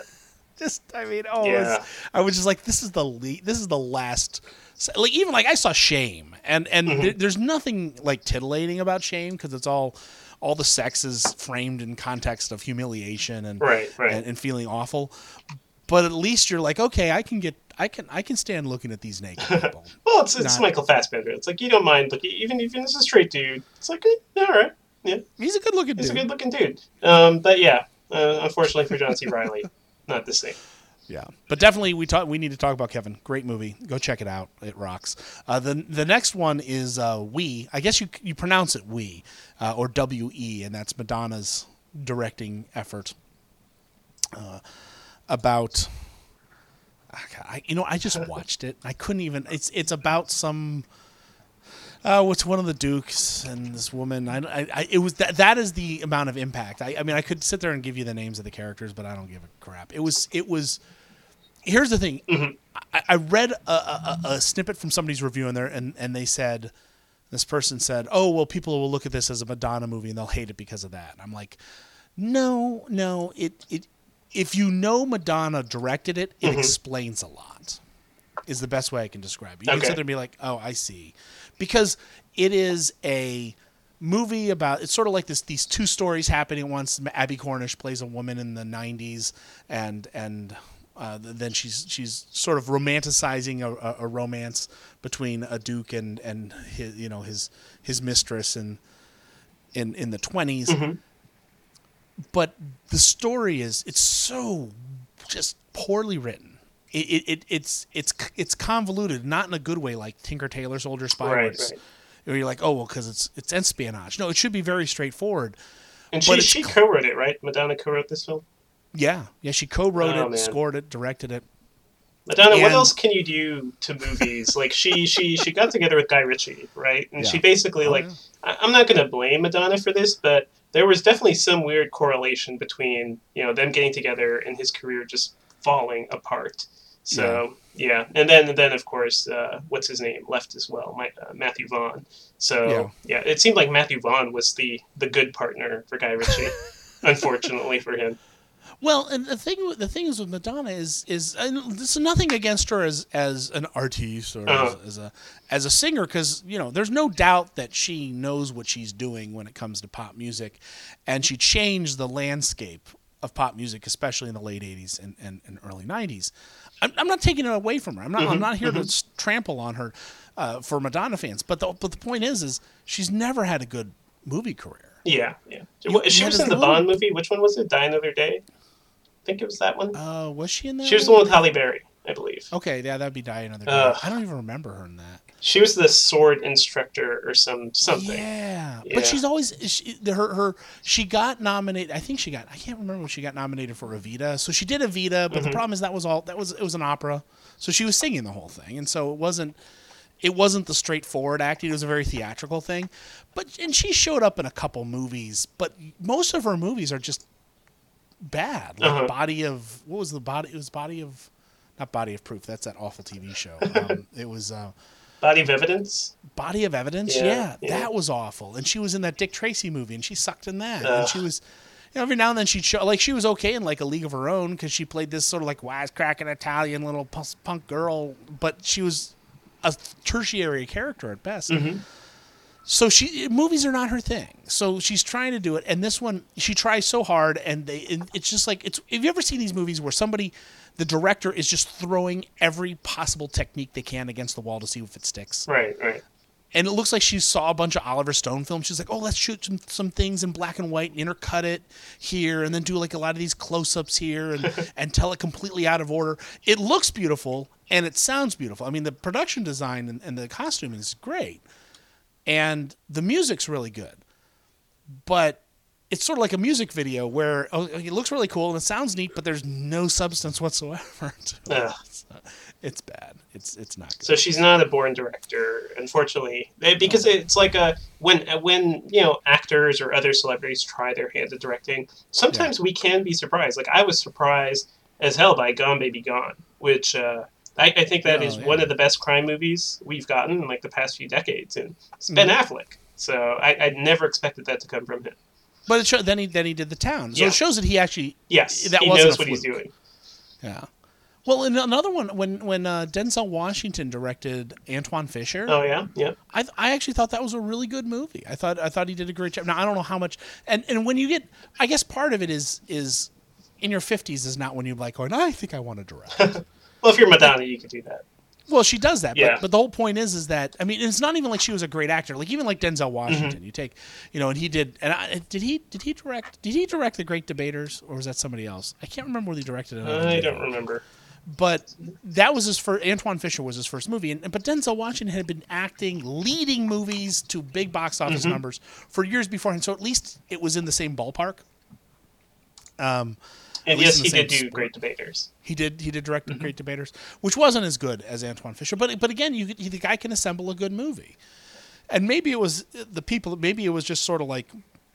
I was just like, this is the last... Like, even like I saw Shame, and there's nothing like titillating about Shame, because it's all the sex is framed in context of humiliation and and feeling awful. But at least you're like, okay, I can stand looking at these naked people. Well, it's Michael Fassbender. It's like, you don't mind, like, even if it's a straight dude, it's like, all right, yeah, he's a good looking dude. But yeah, unfortunately for John C. Reilly, not the same. Yeah, but definitely we need to talk about Kevin. Great movie. Go check it out. It rocks. The next one is We. I guess you pronounce it We, or W-E, and that's Madonna's directing effort. About, I just watched it. I couldn't even. It's about some. It's one of the dukes and this woman. It was that is the amount of impact. I mean, I could sit there and give you the names of the characters, but I don't give a crap. It was. Here's the thing. I read a snippet from somebody's review in there, and they said, this person said, "Oh, well, people will look at this as a Madonna movie and they'll hate it because of that." And I'm like, no. It if you know Madonna directed it, it explains a lot. Is the best way I can describe it. You can sit there and be like, "Oh, I see," because it is a movie about. It's sort of like these two stories happening at once. Abby Cornish plays a woman in the '90s, and then she's sort of romanticizing a romance between a duke and his mistress in the 20s. But the story it's so just poorly written. It's convoluted, not in a good way, like Tinker Tailor Soldier Spy. Right. Where you're like, oh well, because it's espionage. No, it should be very straightforward. And she co-wrote it, right? Madonna co-wrote this film. Yeah, she co-wrote it, scored it, directed it. Madonna, what else can you do to movies? Like she got together with Guy Ritchie, right? And she basically I'm not going to blame Madonna for this, but there was definitely some weird correlation between them getting together and his career just falling apart. So yeah. And then of course, what's his name left as well, Matthew Vaughn. So yeah, it seemed like Matthew Vaughn was the good partner for Guy Ritchie, unfortunately for him. Well, and the thing is with Madonna is this is nothing against her as an artiste or as a singer, because there's no doubt that she knows what she's doing when it comes to pop music, and she changed the landscape of pop music, especially in the late '80s and early '90s. I'm not taking it away from her. I'm not here to trample on her for Madonna fans, but the point is she's never had a good movie career. Yeah. She was in the Bond movie. Which one was it? Die Another Day. I think it was that one. Was she in that? She was the one with Halle Berry, I believe. Okay, yeah, that'd be Die Another Day. I don't even remember her in that. She was the sword instructor or something. Yeah, but she's always she got nominated. I can't remember when she got nominated for Evita. So she did Evita, but the problem is it was an opera. So she was singing the whole thing, and so it wasn't the straightforward acting. It was a very theatrical thing. And she showed up in a couple movies, but most of her movies are just bad. Like Body of not Body of Proof. That's that awful TV show. It was Body of Evidence. Body of Evidence. Yeah, that was awful. And she was in that Dick Tracy movie, and she sucked in that. And she was, every now and then she'd show, like, she was okay in like A League of Her Own, because she played this sort of like wisecracking Italian little punk girl, but she was a tertiary character at best. So movies are not her thing. So she's trying to do it, and this one she tries so hard, and it's just like have you ever seen these movies where the director is just throwing every possible technique they can against the wall to see if it sticks? Right. And it looks like she saw a bunch of Oliver Stone films. She's like, oh, let's shoot some things in black and white and intercut it here, and then do like a lot of these close-ups here and tell it completely out of order. It looks beautiful and it sounds beautiful. I mean, the production design and the costuming is great. And the music's really good, but it's sort of like a music video where it looks really cool and it sounds neat, but there's no substance whatsoever to it. It's bad. It's not good. So she's not a born director, unfortunately, because it's like when actors or other celebrities try their hands at directing, sometimes we can be surprised. Like I was surprised as hell by Gone Baby Gone, which I think that is yeah. one of the best crime movies we've gotten in like the past few decades, and it's Ben Affleck. So I never expected that to come from him. But it showed, then he did The Town, so it shows that he actually he wasn't knows a what he's fluke. doing. Yeah. Well, in another one, when Denzel Washington directed Antoine Fisher. Oh yeah, yeah. I actually thought that was a really good movie. I thought he did a great job. Now I don't know how much, and when you get, I guess part of it is in your 50s is not when you're like going, I think I want to direct. Well, if you're Madonna, you could do that. Well, she does that, Yeah. but the whole point is that, I mean, it's not even like she was a great actor. Like even like Denzel Washington, you take, and he did, did he direct The Great Debaters, or was that somebody else? I can't remember whether he directed it. I don't remember. But that was his first. Antoine Fisher was his first movie, but Denzel Washington had been leading movies to big box office numbers for years beforehand. So at least it was in the same ballpark. And yes, he did do Great Debaters. He did direct Great Debaters, which wasn't as good as Antoine Fisher. But again, the guy can assemble a good movie, and maybe it was the people. Maybe it was just sort of like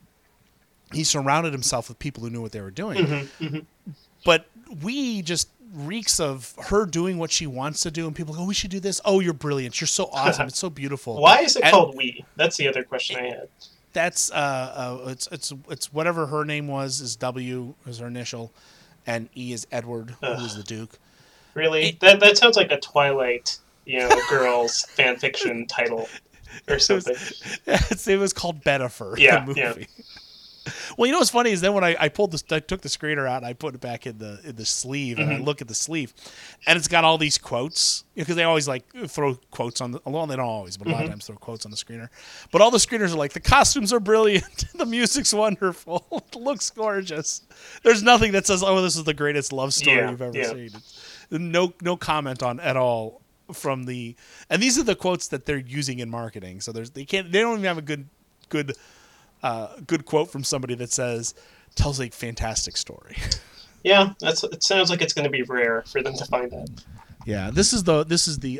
he surrounded himself with people who knew what they were doing. But we just reeks of her doing what she wants to do, and people go, "Oh, we should do this. Oh, you're brilliant. You're so awesome. It's so beautiful." Why is it called We? That's the other question I had. That's it's whatever her name was is W is her initial, and E is Edward, who is the Duke. Really? That sounds like a Twilight, girls fan fiction title or something. It was called Bedifer. Yeah, the movie. yeah. Well, you know what's funny is then when I took the screener out and I put it back in the sleeve and I look at the sleeve, and it's got all these quotes because they always like throw quotes on well, they don't always, but a lot of times throw quotes on the screener. But all the screeners are like, the costumes are brilliant, the music's wonderful, it looks gorgeous. There's nothing that says, "Oh, this is the greatest love story you've ever seen." No comment on at all from the, and these are the quotes that they're using in marketing. So they don't even have a good quote from somebody that says tells a fantastic story. Yeah, it sounds like it's going to be rare for them to find that. Yeah, this is the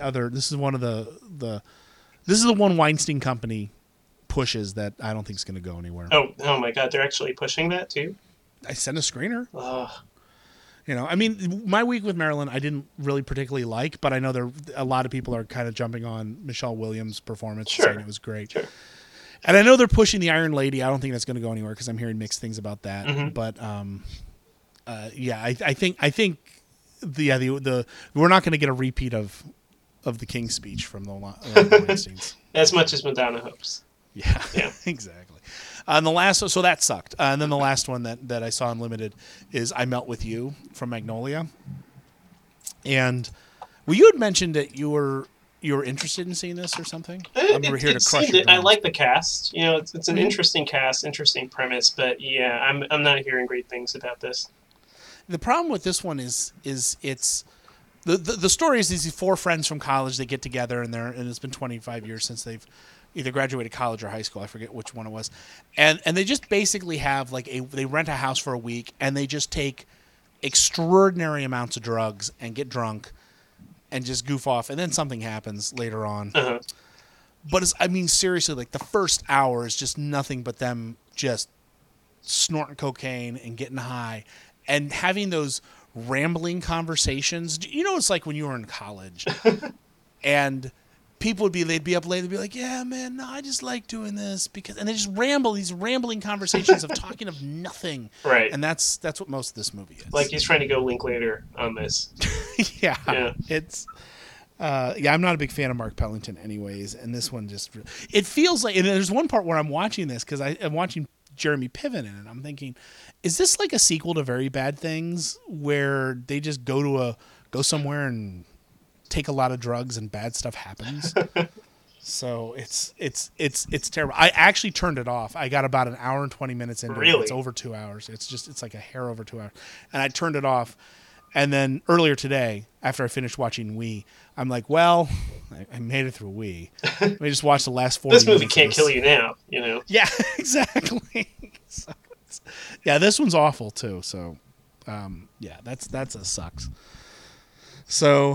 one Weinstein Company pushes that I don't think is going to go anywhere. Oh my God, they're actually pushing that too? I sent a screener. Ugh. I mean, My Week with Marilyn I didn't really particularly like, but I know a lot of people are kind of jumping on Michelle Williams' performance, saying it was great. Sure. And I know they're pushing the Iron Lady. I don't think that's going to go anywhere because I'm hearing mixed things about that. But I think we're not going to get a repeat of the King's Speech from the Weinsteins. As much as Madonna hopes. Yeah, exactly. And the last, so that sucked. And then the last one that I saw Unlimited is I Melt With You from Magnolia. And you had mentioned that you were interested in seeing this or something? We're here to crush it. I like the cast. It's an interesting cast, interesting premise, but yeah, I'm not hearing great things about this. The problem with this one is it's the story is these four friends from college. They get together and it's been 25 years since they've either graduated college or high school. I forget which one it was, and they just basically have they rent a house for a week and they just take extraordinary amounts of drugs and get drunk and just goof off, and then something happens later on. But seriously, like the first hour is just nothing but them just snorting cocaine and getting high and having those rambling conversations. It's like when you were in college and people they'd be up late, they'd be like, "Yeah, man, no, I just like doing this and they just ramble, these rambling conversations of talking of nothing." Right. And that's what most of this movie is. Like he's trying to go Linklater on this. Yeah. It's I'm not a big fan of Mark Pellington anyways, and this one it feels like, and there's one part where I'm watching this because I'm watching Jeremy Piven in it, and I'm thinking, is this like a sequel to Very Bad Things where they just go somewhere and take a lot of drugs and bad stuff happens? So it's terrible. I actually turned it off. I got about an hour and 20 minutes into it. It's over 2 hours. It's like a hair over 2 hours, and I turned it off. And then earlier today, after I finished watching We, I'm like, well, I made it through We. Let me just watch the last 40 minutes. This movie can't kill you now, Yeah, exactly. So this one's awful too. So, that's a sucks. So,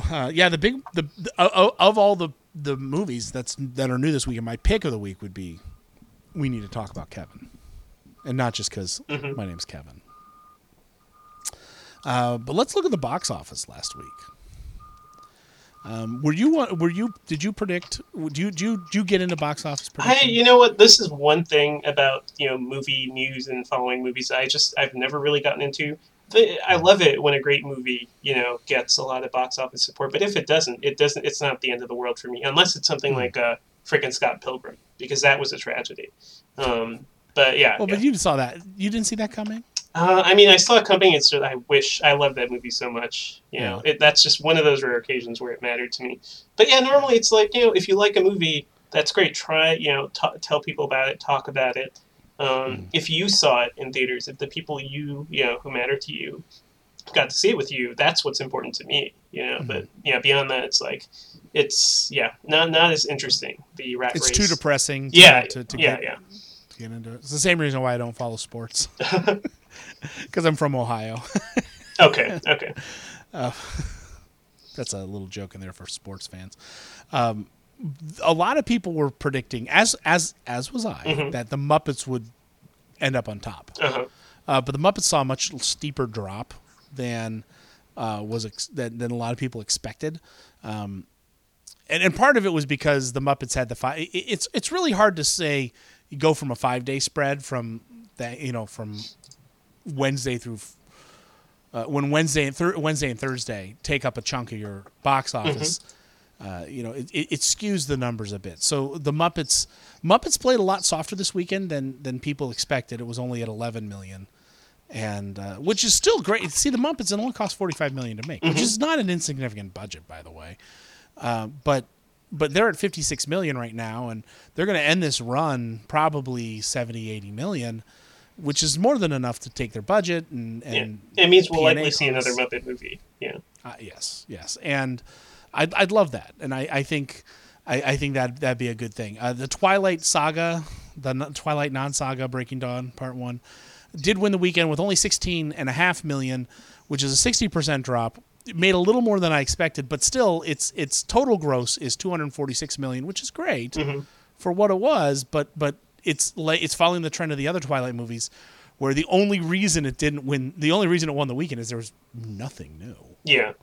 of all the movies that are new this week, my pick of the week would be We Need to Talk About Kevin, and not just because my name's Kevin. But let's look at the box office last week. Did you predict? Do you get into box office prediction? You know what? This is one thing about movie news and following movies. I've never really gotten into. I love it when a great movie gets a lot of box office support. But if it doesn't. It's not the end of the world for me, unless it's something like frickin' Scott Pilgrim, because that was a tragedy. But yeah. Well, but you saw that. You didn't see that coming. I mean, I saw it coming. It's just, I love that movie so much. That's just one of those rare occasions where it mattered to me. But yeah, normally it's like, if you like a movie, that's great. Try, tell people about it, talk about it. If you saw it in theaters, if the people who matter to you got to see it with you, that's what's important to me. But beyond that, it's like, not as interesting. The rat race. It's too depressing. To get into it. It's the same reason why I don't follow sports. Because I'm from Ohio. Okay. That's a little joke in there for sports fans. A lot of people were predicting, as was I, that the Muppets would end up on top. But the Muppets saw a much steeper drop than than a lot of people expected. And part of it was because the Muppets had the five. It's really hard to say you go from a 5-day spread from that from Wednesday through when Wednesday and Thursday take up a chunk of your box office. It skews the numbers a bit. So the Muppets played a lot softer this weekend than people expected. It was only at 11 million, and which is still great. See, the Muppets it only cost 45 million to make, which is not an insignificant budget, by the way. But they're at 56 million right now, and they're going to end this run probably 70, 80 million. Which is more than enough to take their budget and it means we'll likely see another Muppet movie. Yeah. Yes, and I'd love that, and I think that'd be a good thing. The Twilight Saga, the Twilight non-saga, Breaking Dawn Part 1, did win the weekend with only 16.5 million, which is a 60% drop. It made a little more than I expected, but still, its total gross is 246 million, which is great for what it was, but. It's following the trend of the other Twilight movies, where the only reason it won the weekend is there was nothing new. Yeah.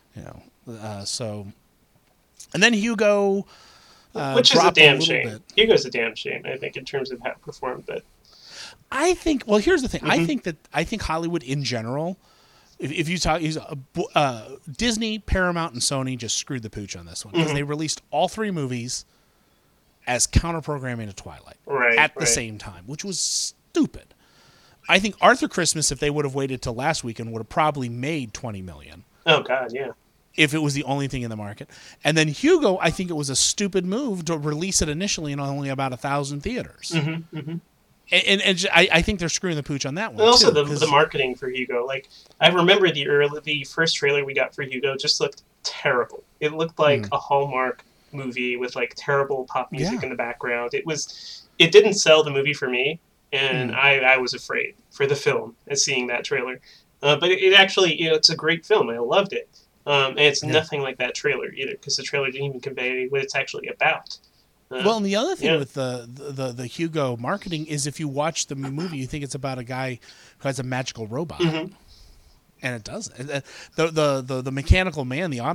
So, and then Hugo, which is a damn shame. Hugo's a damn shame, I think, in terms of how it performed. But I think, well, here's the thing. I think Hollywood in general, if you talk, Disney, Paramount, and Sony just screwed the pooch on this one because they released all 3 movies as counter-programming to Twilight at the same time, which was stupid. I think Arthur Christmas, if they would have waited till last weekend, would have probably made 20 million. Oh, God, yeah. If it was the only thing in the market. And then Hugo, I think it was a stupid move to release it initially in only about 1,000 theaters. And I think they're screwing the pooch on that one, and also too, the marketing for Hugo. Like, I remember the first trailer we got for Hugo just looked terrible. It looked like a Hallmark movie with like terrible pop music in the background. It didn't sell the movie for me, and I was afraid for the film and seeing that trailer. But it actually, it's a great film. I loved it. And it's nothing like that trailer either, because the trailer didn't even convey what it's actually about. Well, and the other thing with the Hugo marketing is if you watch the movie, you think it's about a guy who has a magical robot. And it doesn't. The mechanical man, the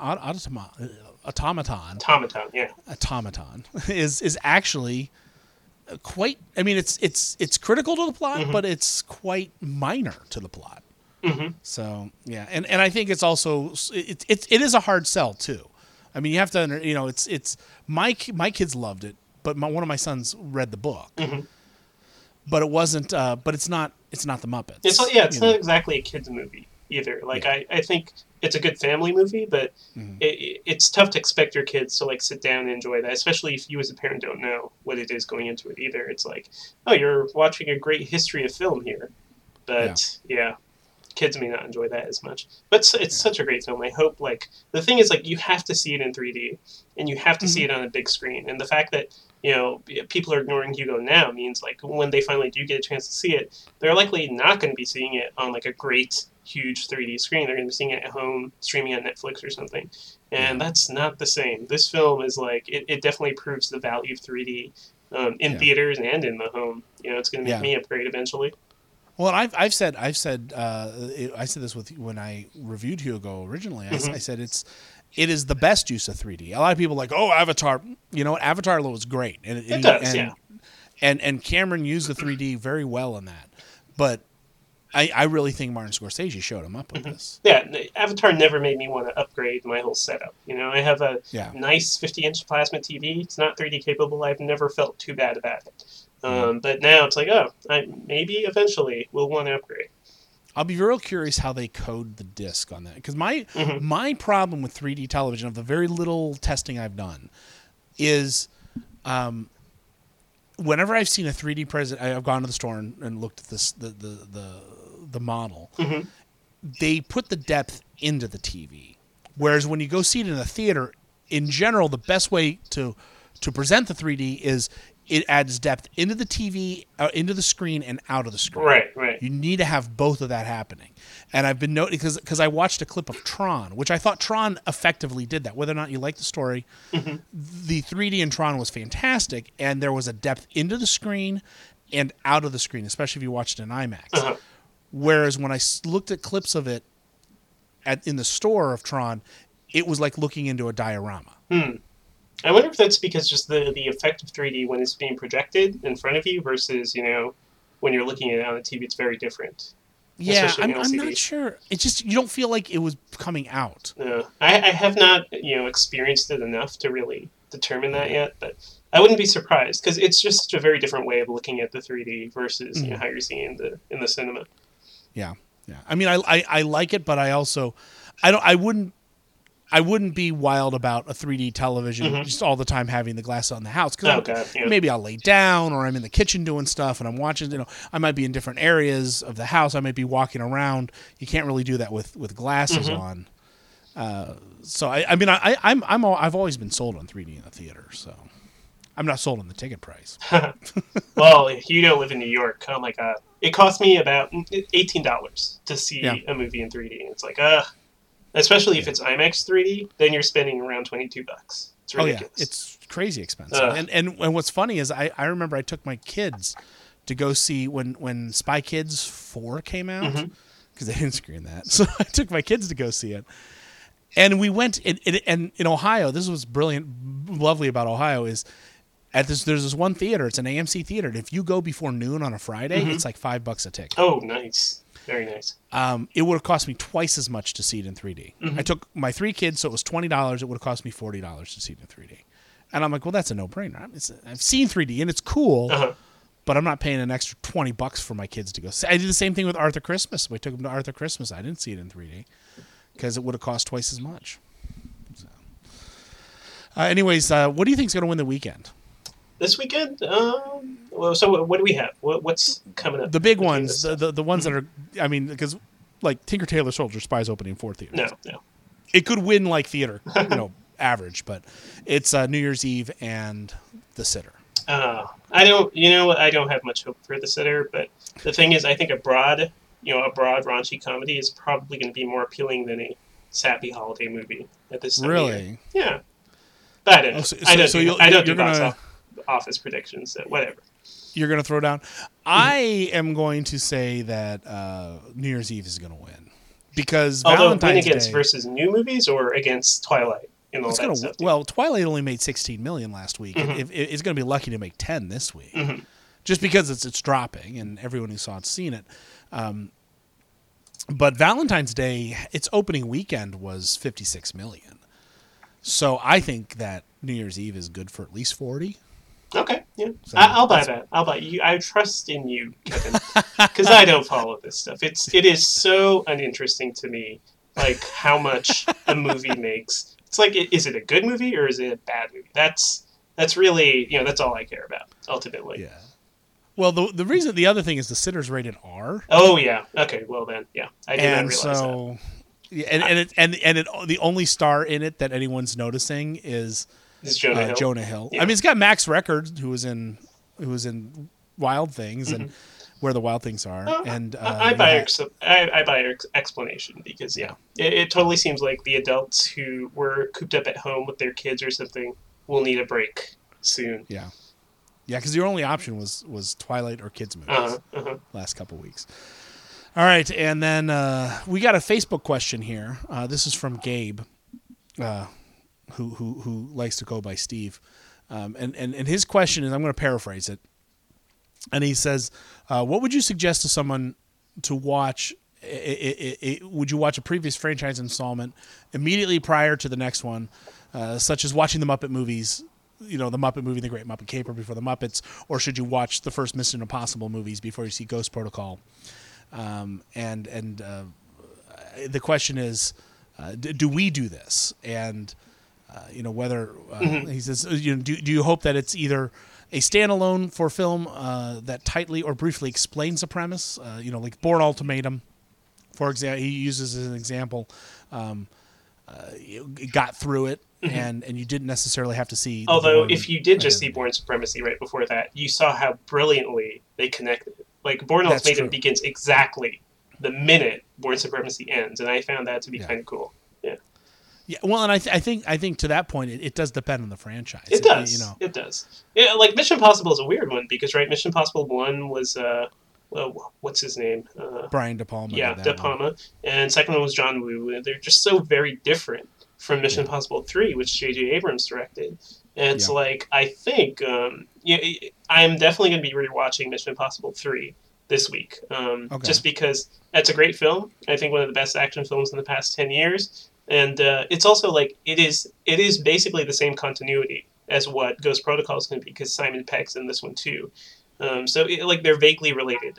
automaton is actually quite. I mean, it's critical to the plot, but it's quite minor to the plot. So yeah, and I think it's also it is a hard sell too. I mean, you have to it's my kids loved it, but one of my sons read the book. But it wasn't. But it's not the Muppets. It's not exactly a kids movie either. Like I think it's a good family movie, but it's tough to expect your kids to like sit down and enjoy that, especially if you as a parent don't know what it is going into it either. It's like, oh, you're watching a great history of film here, but kids may not enjoy that as much. But it's such a great film. I hope, like, the thing is, like, you have to see it in 3D, and you have to see it on a big screen. And the fact that, people are ignoring Hugo now means, like, when they finally do get a chance to see it, they're likely not going to be seeing it on, like, a great, huge 3D screen. They're going to be seeing it at home, streaming on Netflix or something. And that's not the same. This film is, like, it definitely proves the value of 3D in theaters and in the home. It's going to make me upgrade eventually. Well, I said this when I reviewed Hugo originally. I said it is the best use of 3D. A lot of people are like, oh, Avatar. You know what? Avatar was great. And it does, yeah. And Cameron used the 3D very well in that. But I really think Martin Scorsese showed him up with this. Yeah, Avatar never made me want to upgrade my whole setup. You know, I have a nice 50-inch plasma TV. It's not 3D capable. I've never felt too bad about it. But now it's like, maybe eventually we'll want to upgrade. I'll be real curious how they code the disc on that. Because my problem with 3D television, of the very little testing I've done, is whenever I've seen a 3D present, I've gone to the store and looked at this the model. They put the depth into the TV, whereas when you go see it in a theater, in general, the best way to present the 3D is it adds depth into the TV, into the screen, and out of the screen. Right. You need to have both of that happening. And I've been noting, because I watched a clip of Tron, which I thought Tron effectively did that. Whether or not you like the story, the 3D in Tron was fantastic, and there was a depth into the screen and out of the screen, especially if you watched it in IMAX. Whereas when I looked at clips of it in the store of Tron, it was like looking into a diorama. I wonder if that's because just the effect of 3D when it's being projected in front of you versus, when you're looking at it on the TV, it's very different. Yeah, I'm not sure. It's just, you don't feel like it was coming out. No, I have not, experienced it enough to really determine that yet, but I wouldn't be surprised because it's just such a very different way of looking at the 3D versus how you're seeing it in the cinema. Yeah. I mean, I like it, but I also, I wouldn't be wild about a 3D television just all the time having the glass on the house, because maybe I'll lay down, or I'm in the kitchen doing stuff and I'm watching. I might be in different areas of the house. I might be walking around. You can't really do that with glasses on. So I've always been sold on 3D in the theater. So I'm not sold on the ticket price. Well, if you don't live in New York, oh my god, it cost me about $18 to see a movie in 3D. It's like, especially if it's IMAX 3D, then you're spending around $22. It's ridiculous. It's crazy expensive. And what's funny is I remember I took my kids to go see when Spy Kids 4 came out, because they didn't screen that. So I took my kids to go see it. And we went, and in Ohio, this was brilliant, lovely about Ohio, is there's this one theater, it's an AMC theater, and if you go before noon on a Friday, it's like $5 a ticket. Oh, nice. Very nice. It would have cost me twice as much to see it in 3D. I took my 3 kids, so it was $20. It would have cost me $40 to see it in 3D. And I'm like, well, that's a no-brainer. I've seen 3D, and it's cool, but I'm not paying an extra $20 for my kids to go see. I did the same thing with Arthur Christmas. We took them to Arthur Christmas. I didn't see it in 3D because it would have cost twice as much. So. Anyways, what do you think is going to win the weekend? This weekend? So what do we have? What's coming up? The big ones, the ones that are, because like Tinker Tailor Soldier Spy's opening 4 theaters. No. It could win like theater, average, but it's New Year's Eve and The Sitter. I don't have much hope for The Sitter, but the thing is, I think a broad raunchy comedy is probably going to be more appealing than a sappy holiday movie at this time. Really? Yeah. But I don't do box office predictions. Whatever. You're going to throw down? I am going to say that New Year's Eve is going to win. Because Valentine's Day versus new movies or against Twilight and all that stuff. Well, Twilight only made $16 million last week. It's going to be lucky to make 10 this week, just because it's dropping and everyone who saw it's seen it. But Valentine's Day, its opening weekend was $56 million. So I think that New Year's Eve is good for at least 40. Okay, yeah, so I'll buy that. I'll buy you. I trust in you, Kevin, because I don't follow this stuff. It is so uninteresting to me, like how much a movie makes. It's like, is it a good movie or is it a bad movie? That's really, that's all I care about ultimately. Yeah. Well, the other thing is The Sitter's rated R. Oh yeah. Okay. Well then, yeah, I did not realize that. Yeah, and the only star in it that anyone's noticing is Jonah Hill. Yeah. It's got Max Record, who was in Wild Things and Where the Wild Things Are. And I buy your explanation because it totally seems like the adults who were cooped up at home with their kids or something will need a break soon. Yeah, because your only option was Twilight or kids movies last couple weeks. All right, and then we got a Facebook question here. This is from Gabe. who likes to go by Steve, and his question is, I'm going to paraphrase it, and he says, "What would you suggest to someone to watch? Would you watch a previous franchise installment immediately prior to the next one, such as watching the Muppet movies?" The Muppet movie, The Great Muppet Caper before the Muppets, or should you watch the first Mission Impossible movies before you see Ghost Protocol? The question is, do we do this? And whether he says, do you hope that it's either a standalone for film that tightly or briefly explains the premise? Like Bourne Ultimatum, for example, he uses as an example. Got through it, and you didn't necessarily have to see. Although, if you did just see Bourne Supremacy right before that, you saw how brilliantly they connected. Like Bourne Ultimatum begins exactly the minute Bourne Supremacy ends, and I found that to be kind of cool. Yeah. Yeah. Well, and I think to that point, it does depend on the franchise. It does. It does. Yeah. Like Mission Impossible is a weird one because Mission Impossible 1 was what's his name? Brian De Palma. Yeah, De Palma. And second one was John Woo. They're just so very different from Mission Impossible 3, which J.J. Abrams directed. And it's like, I think I'm definitely going to be rewatching Mission Impossible 3 this week. Just because it's a great film. I think one of the best action films in the past 10 years. And it's also like, it is basically the same continuity as what Ghost Protocol is going to be, because Simon Pegg's in this one too. They're vaguely related.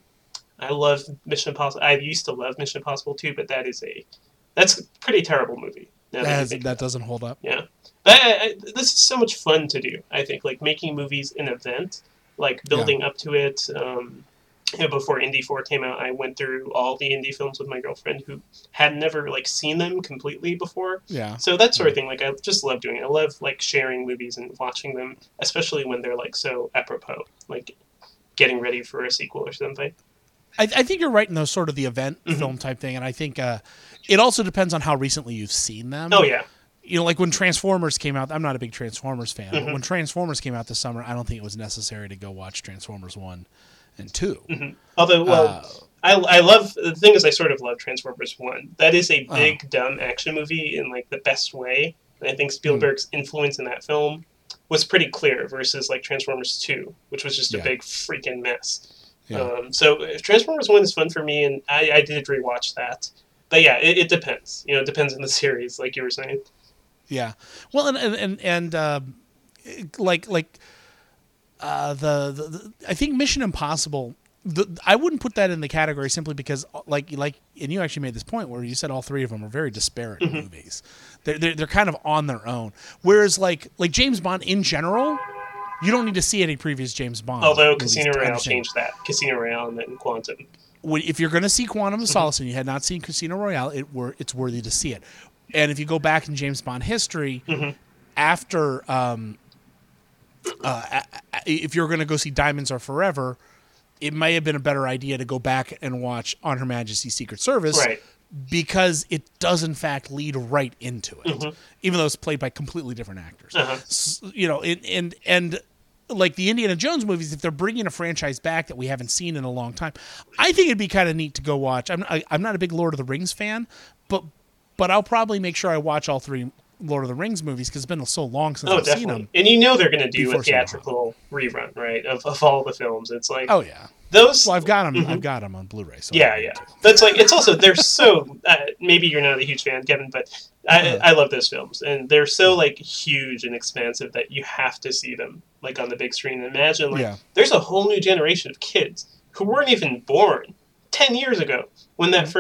I love Mission Impossible. I used to love Mission Impossible 2, but that's a pretty terrible movie. That doesn't hold up. Yeah. But this is so much fun to do, I think. Like, making movies an event, like building up to it. Before Indy 4 came out, I went through all the Indy films with my girlfriend who had never, seen them completely before. Yeah. So that sort of thing, I just love doing it. I love, sharing movies and watching them, especially when they're, so apropos, getting ready for a sequel or something. I think you're right in those sort of the event film type thing, and I think it also depends on how recently you've seen them. Oh, yeah. Like when Transformers came out, I'm not a big Transformers fan, but when Transformers came out this summer, I don't think it was necessary to go watch Transformers 1 and 2. Although, I love, the thing is, I sort of love Transformers 1. That is a big, dumb action movie in, the best way. And I think Spielberg's influence in that film was pretty clear versus, Transformers 2, which was just a big freaking mess. Yeah. So Transformers 1 is fun for me, and I did rewatch that. But yeah, it depends. It depends on the series, like you were saying. Yeah. Well, I think Mission Impossible, I wouldn't put that in the category simply because, and you actually made this point where you said all three of them are very disparate movies. They're kind of on their own. Whereas like James Bond in general, you don't need to see any previous James Bond. Although Casino Royale changed that. Casino Royale and then Quantum. If you're going to see Quantum of Solace and you had not seen Casino Royale, it's worthy to see it. And if you go back in James Bond history, after if you're going to go see Diamonds Are Forever, it may have been a better idea to go back and watch On Her Majesty's Secret Service, because it does in fact lead right into it, even though it's played by completely different actors. And like the Indiana Jones movies, if they're bringing a franchise back that we haven't seen in a long time, I think it'd be kind of neat to go watch. I'm not a big Lord of the Rings fan, but I'll probably make sure I watch all three Lord of the Rings movies because it's been so long since I've seen them. And they're going to do a theatrical rerun, right, of all the films. It's like, oh yeah, those. Well, I've got them. I've got them on Blu-ray. So yeah. That's it's also they're so. Maybe you're not a huge fan, Kevin, but I love those films, and they're so huge and expansive that you have to see them on the big screen. And imagine there's a whole new generation of kids who weren't even born 10 years ago when the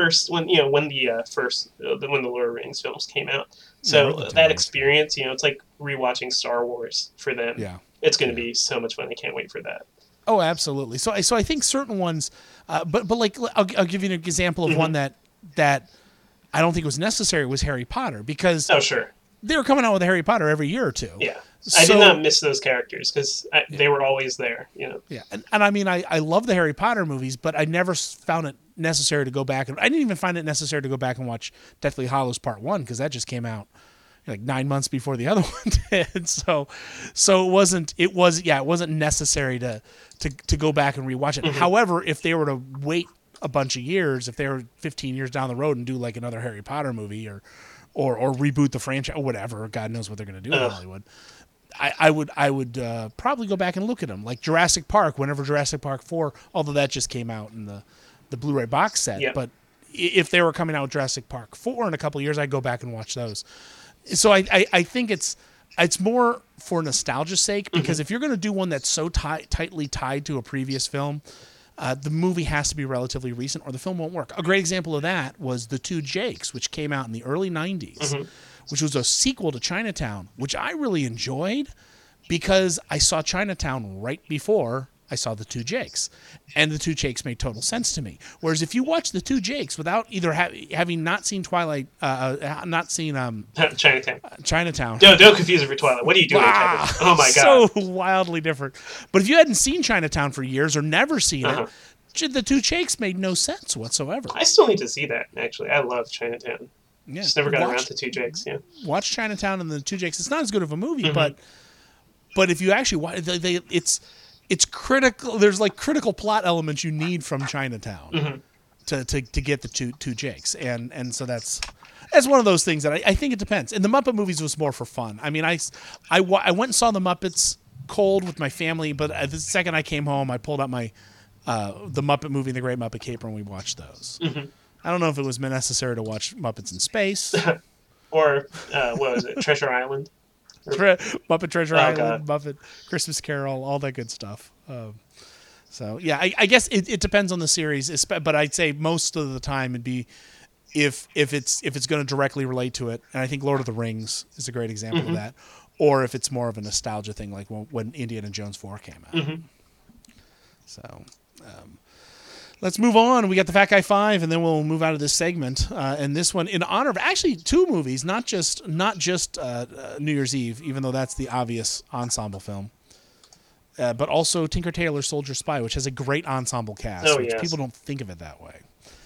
Lord of the Rings films came out. So that experience, it's like rewatching Star Wars for them. Yeah. It's going to be so much fun. I can't wait for that. Oh, absolutely. So I think certain ones, but I'll give you an example of one that I don't think was necessary was Harry Potter because they were coming out with a Harry Potter every year or two. Yeah. I did not miss those characters because they were always there. Yeah. And I mean, I love the Harry Potter movies, but I never found it necessary to go back. And I didn't even find it necessary to go back and watch Deathly Hallows Part 1 because that just came out 9 months before the other one did. So it wasn't necessary to go back and rewatch it. However, if they were to wait a bunch of years, if they were 15 years down the road and do another Harry Potter movie or or reboot the franchise or whatever. God knows what they're going to do in Hollywood. I would probably go back and look at them, like Jurassic Park. Whenever Jurassic Park 4, although that just came out in the Blu-ray box set, but if they were coming out with Jurassic Park 4 in a couple of years, I'd go back and watch those. So I think it's more for nostalgia's sake, because if you're going to do one that's so tightly tied to a previous film, the movie has to be relatively recent or the film won't work. A great example of that was The Two Jakes, which came out in the early 90s, which was a sequel to Chinatown, which I really enjoyed because I saw Chinatown right before I saw The Two Jakes. And The Two Jakes made total sense to me. Whereas if you watch The Two Jakes without either having not seen Chinatown. Don't confuse it for Twilight. What are you doing, Kevin? Oh my God. So wildly different. But if you hadn't seen Chinatown for years or never seen it, The Two Jakes made no sense whatsoever. I still need to see that, actually. I love Chinatown. Yeah. Just never got around to Two Jakes. Yeah. Watch Chinatown and The Two Jakes. It's not as good of a movie, but if you actually watch it's critical. There's like critical plot elements you need from Chinatown to get the two Jakes, and so that's one of those things that I think it depends. And the Muppet movies was more for fun. I mean, I went and saw the Muppets cold with my family, but the second I came home, I pulled out my the Muppet movie, The Great Muppet Caper, and we watched those. I don't know if it was necessary to watch Muppets in Space or what was it, Treasure Island. Muppet Treasure Island, Muppet Christmas Carol, all that good stuff. So yeah, I guess it depends on the series, but I'd say most of the time it'd be if it's going to directly relate to it, and I think Lord of the Rings is a great example of that, or if it's more of a nostalgia thing, like when Indiana Jones 4 came out. So. Let's move on. We got the Fat Guy 5, and then we'll move out of this segment. And this one, in honor of actually two movies, not just New Year's Eve, even though that's the obvious ensemble film, but also Tinker Tailor Soldier Spy, which has a great ensemble cast, which people don't think of it that way.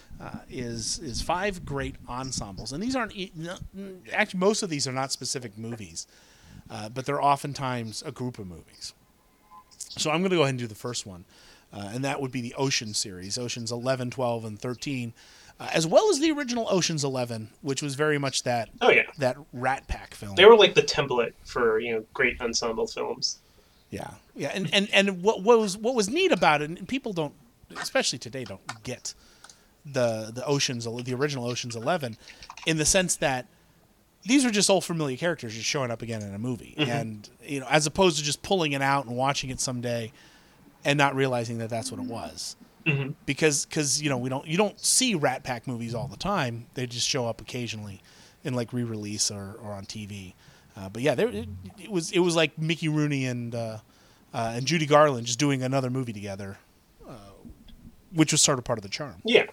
Is 5 great ensembles, and these aren't actually most of these are not specific movies, but they're oftentimes a group of movies. So I'm going to go ahead and do the first one. And that would be the Ocean series, Oceans 11, 12, and 13, as well as the original Oceans 11, which was very much that Rat Pack film. They were like the template for great ensemble films. Yeah, and what was neat about it, and people don't, especially today, don't get the original Oceans 11, in the sense that these are just old familiar characters just showing up again in a movie, and as opposed to just pulling it out and watching it someday. And not realizing that that's what it was, because you don't see Rat Pack movies all the time. They just show up occasionally in like re-release or on TV. But yeah, it was like Mickey Rooney and Judy Garland just doing another movie together, which was sort of part of the charm. Yeah.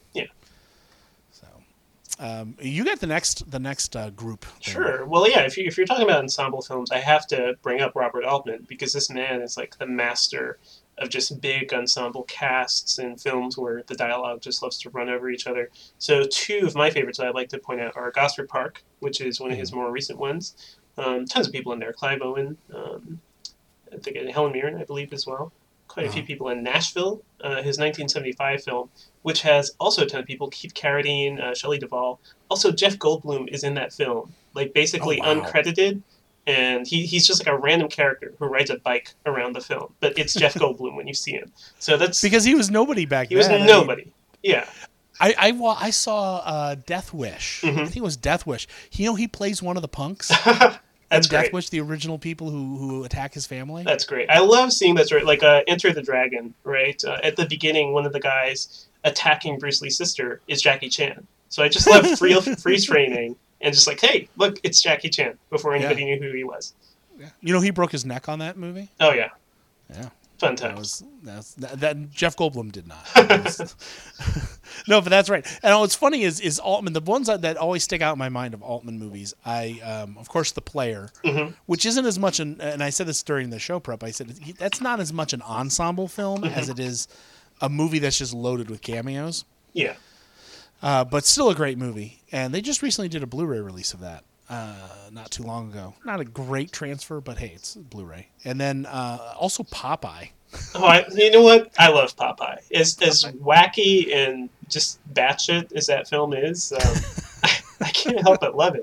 So you got the next group. Sure. Well, yeah. If you're talking about ensemble films, I have to bring up Robert Altman, because this man is like the master of just big ensemble casts in films where the dialogue just loves to run over each other. So 2 of my favorites that I'd like to point out are Gosford Park, which is one of his more recent ones. Tons of people in there. Clive Owen, I think Helen Mirren, I believe, as well. Quite a few people in Nashville, his 1975 film, which has also a ton of people. Keith Carradine, Shelley Duvall. Also, Jeff Goldblum is in that film, like basically uncredited. And he's just like a random character who rides a bike around the film. But it's Jeff Goldblum when you see him. So that's because he was nobody back then. He was nobody. Yeah. I saw Death Wish. I think it was Death Wish. He plays one of the punks. That's Death great. Wish, the original people who attack his family. That's great. I love seeing that story. Like Enter the Dragon, right? At the beginning, one of the guys attacking Bruce Lee's sister is Jackie Chan. So I just love freeze framing. And just like, hey, look, it's Jackie Chan, before anybody knew who he was. Yeah. He broke his neck on that movie? Oh, yeah. Yeah. Fun times. That Jeff Goldblum did not. No, but that's right. And what's funny is Altman, the ones that always stick out in my mind of Altman movies, of course, The Player, which isn't as much, and I said this during the show prep, I said that's not as much an ensemble film as it is a movie that's just loaded with cameos. Yeah. But still a great movie. And they just recently did a Blu-ray release of that not too long ago. Not a great transfer, but hey, it's Blu-ray. And then also Popeye. You know what? I love Popeye. As wacky and just batshit as that film is, I can't help but love it.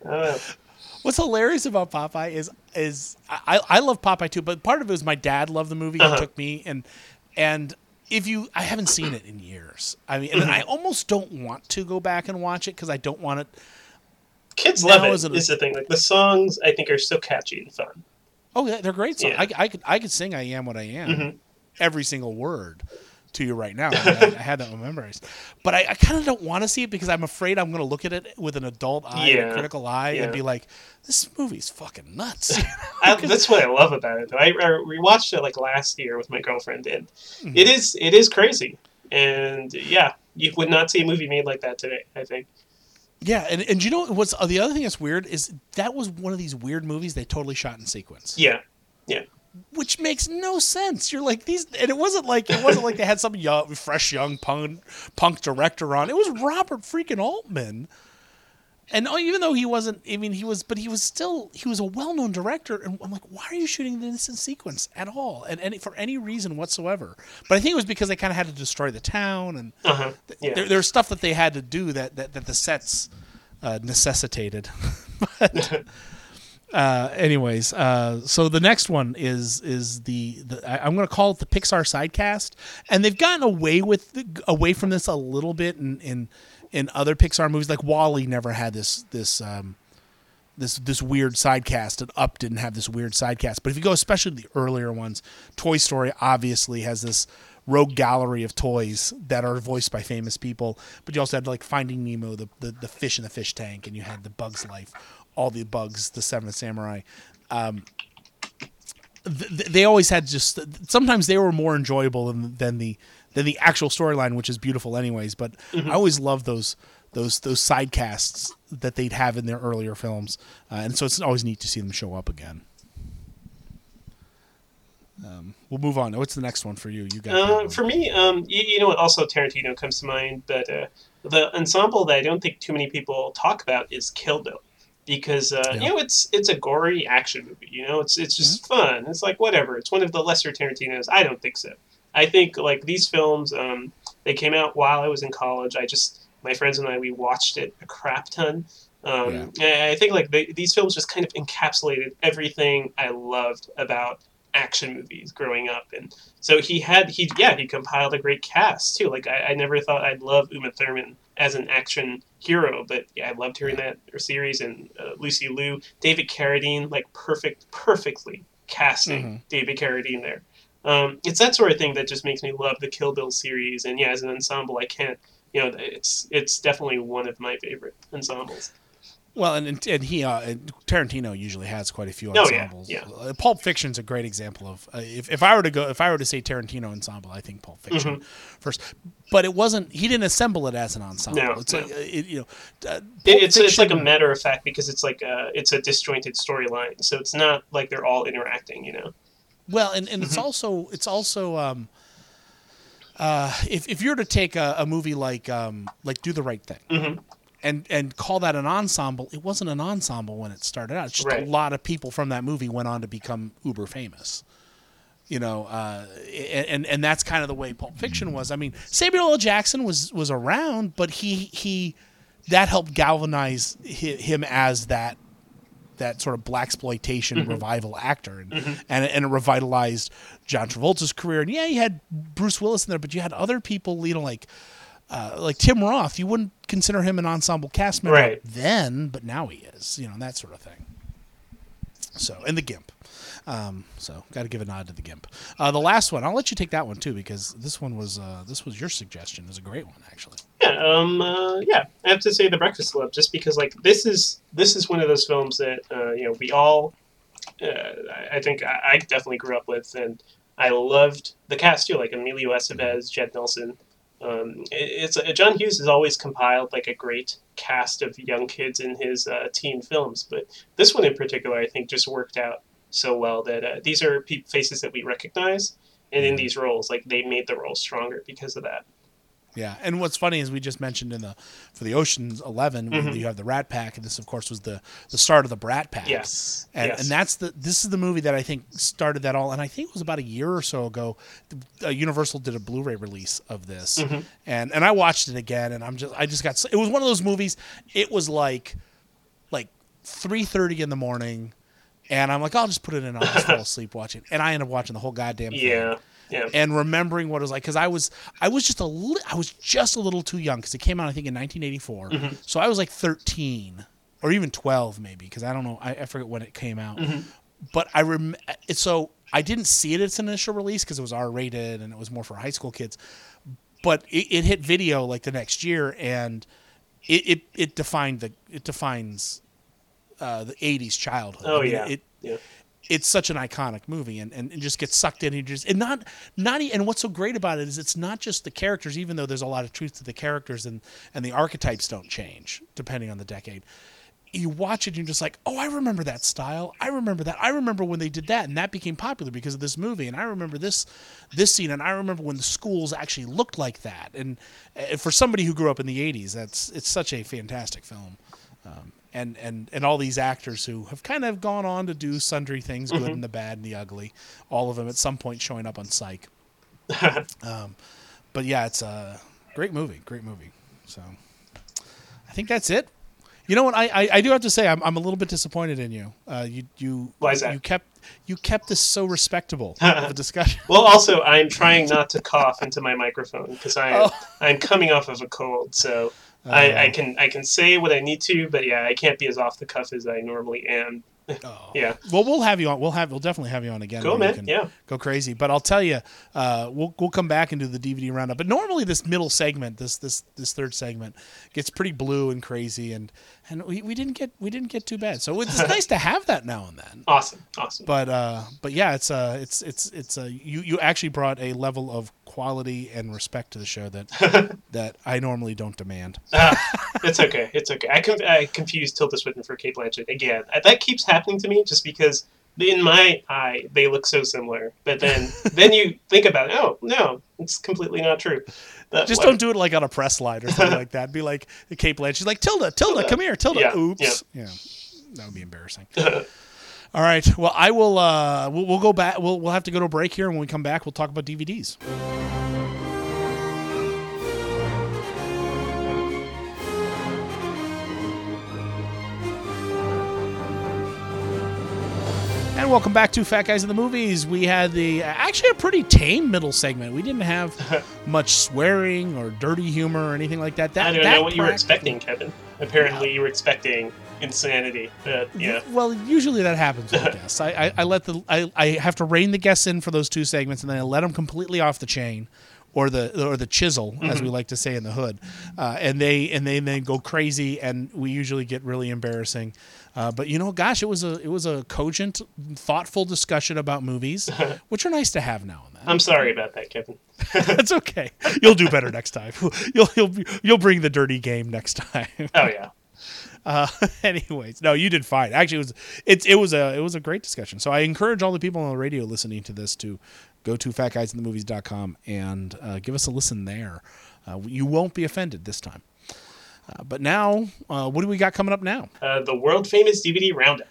What's hilarious about Popeye is I love Popeye too, but part of it was my dad loved the movie. He took me and I haven't seen it in years. I mean, and I almost don't want to go back and watch it because I don't want it. Kids love it. Is the thing. Like the songs, I think, are so catchy and fun. Oh, yeah, they're great songs. Yeah. I could sing "I Am What I Am" every single word to you right now. I had that memorized, but I kind of don't want to see it because I'm afraid I'm going to look at it with an adult eye, and a critical eye, and be like, "This movie's fucking nuts." That's what I love about it. Though. I rewatched it like last year with my girlfriend, and it is crazy. And yeah, you would not see a movie made like that today, I think. Yeah, and you know what's the other thing that's weird is that was one of these weird movies they totally shot in sequence. Yeah. Which makes no sense. You're like these, and it wasn't like they had some fresh young punk director on. It was Robert freaking Altman, and even though he wasn't, I mean, he was a well-known director. And I'm like, why are you shooting this in sequence at all, and for any reason whatsoever? But I think it was because they kind of had to destroy the town, and there's stuff that they had to do that the sets necessitated. But, anyways, so the next one is I'm going to call it the Pixar Sidecast, and they've gotten away from this a little bit in other Pixar movies. Like WALL-E never had this weird sidecast, and Up didn't have this weird sidecast. But if you go especially to the earlier ones, Toy Story obviously has this rogue gallery of toys that are voiced by famous people. But you also had like Finding Nemo, the fish in the fish tank, and you had the Bug's Life. All the Bugs, the Seventh Samurai. They always had sometimes they were more enjoyable than the actual storyline, which is beautiful anyways. But I always loved those side casts that they'd have in their earlier films, and so it's always neat to see them show up again. We'll move on. What's the next one for you? You got for me, you know what? Also, Tarantino comes to mind, but the ensemble that I don't think too many people talk about is Kill Bill. Because you know it's a gory action movie. You know it's just fun. It's like whatever. It's one of the lesser Tarantinos. I don't think so. I think like these films, they came out while I was in college. My friends and I, we watched it a crap ton. And I think like these films just kind of encapsulated everything I loved about action movies growing up. And so he compiled a great cast too. Like I never thought I'd love Uma Thurman as an action hero, but yeah, I loved hearing that series, and Lucy Liu, David Carradine, like perfectly casting David Carradine there. It's that sort of thing that just makes me love the Kill Bill series, and yeah, as an ensemble, I can't, it's definitely one of my favorite ensembles. Well, and Tarantino usually has quite a few ensembles. Yeah. Pulp Fiction's a great example of if I were to say Tarantino ensemble, I think Pulp Fiction first. But it wasn't. He didn't assemble it as an ensemble. No, it's like it's like a matter of fact because it's like it's a disjointed storyline, so it's not like they're all interacting. Well, and it's also if you're to take a movie like Do the Right Thing. And call that an ensemble. It wasn't an ensemble when it started out. It's just a lot of people from that movie went on to become uber famous. And that's kind of the way Pulp Fiction was. I mean, Samuel L. Jackson was around, but he that helped galvanize him as that sort of blaxploitation revival actor, and it revitalized John Travolta's career. And yeah, you had Bruce Willis in there, but you had other people, like Tim Roth. You wouldn't consider him an ensemble cast member then, but now he is, that sort of thing. So, and the GIMP. So got to give a nod to the GIMP. The last one, I'll let you take that one too, because this was your suggestion. It was a great one, actually. Yeah, I have to say The Breakfast Club, just because like this is one of those films that we all, I think I definitely grew up with, and I loved the cast too, like Emilio Estevez, Jed Nelson. John Hughes has always compiled like a great cast of young kids in his teen films, but this one in particular I think just worked out so well that these are faces that we recognize, and in these roles, like they made the role stronger because of that. Yeah, and what's funny is we just mentioned for the Ocean's 11, you have the Rat Pack, and this of course was the start of the Brat Pack. Yes, and this is the movie that I think started that all. And I think it was about a year or so ago, Universal did a Blu-ray release of this, and I watched it again, and I just got. It was one of those movies. It was like 3:30 in the morning, and I'm like, I'll just put it in. I'll just fall asleep watching. And I end up watching the whole goddamn thing. Yeah. And remembering what it was like, because I was just a little too young, because it came out I think in 1984, so I was like 13 or even 12 maybe, because I don't know, I forget when it came out, but so I didn't see it at its initial release because it was R-rated and it was more for high school kids, but it hit video like the next year, and it defines the 80s childhood. Oh, I mean, yeah. It's such an iconic movie, and just gets sucked in. And what's so great about it is it's not just the characters, even though there's a lot of truth to the characters, and the archetypes don't change depending on the decade. You watch it and you're just like, oh, I remember that style. I remember that. I remember when they did that, and that became popular because of this movie. And I remember this scene, and I remember when the schools actually looked like that. And for somebody who grew up in the 80s, it's such a fantastic film. And all these actors who have kind of gone on to do sundry things, good and the bad and the ugly, all of them at some point showing up on Psych. But yeah, it's a great movie. So I think that's it. You know what? I do have to say I'm a little bit disappointed in you. Why is that? You kept this so respectable of a discussion. Well, also I'm trying not to cough into my microphone because I'm coming off of a cold, so. I can say what I need to, but yeah, I can't be as off the cuff as I normally am. Yeah. Well, we'll have you on. We'll definitely have you on again. Cool, man. Yeah. Go crazy. But I'll tell you, we'll come back and do the DVD roundup. But normally this middle segment, this third segment, gets pretty blue and crazy, and we didn't get too bad. So it's nice to have that now and then. Awesome. But yeah, it's you actually brought a level of quality and respect to the show that I normally don't demand. It's okay. I confused Tilda Swinton for Cate Blanchett again. That keeps happening to me just because in my eye they look so similar. But then you think about it. Oh no, it's completely not true. Just don't do it like on a press slide or something like that. Be like Cate Blanchett. She's like Tilda, come here, Tilda. Yeah, oops. Yeah, that would be embarrassing. All right. Well, I will. We'll go back. We'll have to go to a break here, and when we come back, we'll talk about DVDs. And welcome back to Fat Guys in the Movies. We had actually a pretty tame middle segment. We didn't have much swearing or dirty humor or anything like that. I don't know what you were expecting, Kevin. Apparently, you were expecting insanity. Yeah. Well, usually that happens with guests. I have to rein the guests in for those two segments, and then I let them completely off the chain, or the chisel, as we like to say in the hood, and they then go crazy, and we usually get really embarrassing. But gosh, it was a cogent, thoughtful discussion about movies, which are nice to have now and then. I'm sorry about that, Kevin. That's okay. You'll do better next time. You'll bring the dirty game next time. Oh yeah. Anyways, no, you did fine. Actually, it was a great discussion. So I encourage all the people on the radio listening to this to go to fatguysinthemovies.com and give us a listen there. You won't be offended this time. But now, what do we got coming up now? The world famous DVD roundup.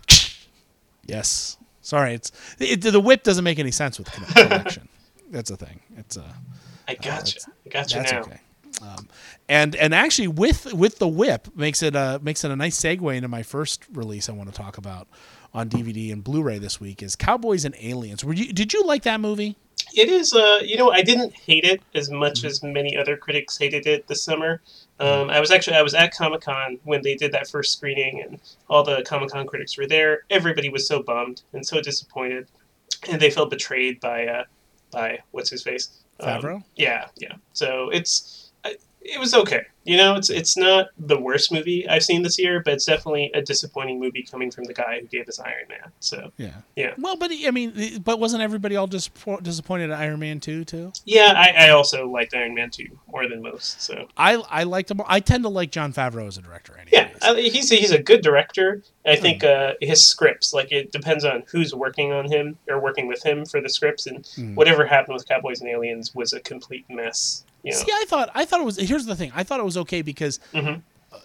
Yes. Sorry, the whip doesn't make any sense with collection. That's the thing. I gotcha. That's now. Okay. And actually, with the whip makes it a nice segue into my first release I want to talk about on DVD and Blu-ray this week is Cowboys and Aliens. Did you like that movie? It is. I didn't hate it as much as many other critics hated it this summer. I was at Comic-Con when they did that first screening, and all the Comic-Con critics were there. Everybody was so bummed and so disappointed, and they felt betrayed by what's his face? Favreau? Yeah. So it was okay. It's not the worst movie I've seen this year, but it's definitely a disappointing movie coming from the guy who gave us Iron Man. So yeah. Well, but wasn't everybody all disappointed at Iron Man 2 too? Yeah, I also liked Iron Man 2 more than most. So I liked him. I tend to like Jon Favreau as a director. Anyways. Yeah, he's a good director. I think his scripts, it depends on who's working on him or working with him for the scripts, and whatever happened with Cowboys and Aliens was a complete mess. See, I thought it was. Here's the thing. I thought it was okay because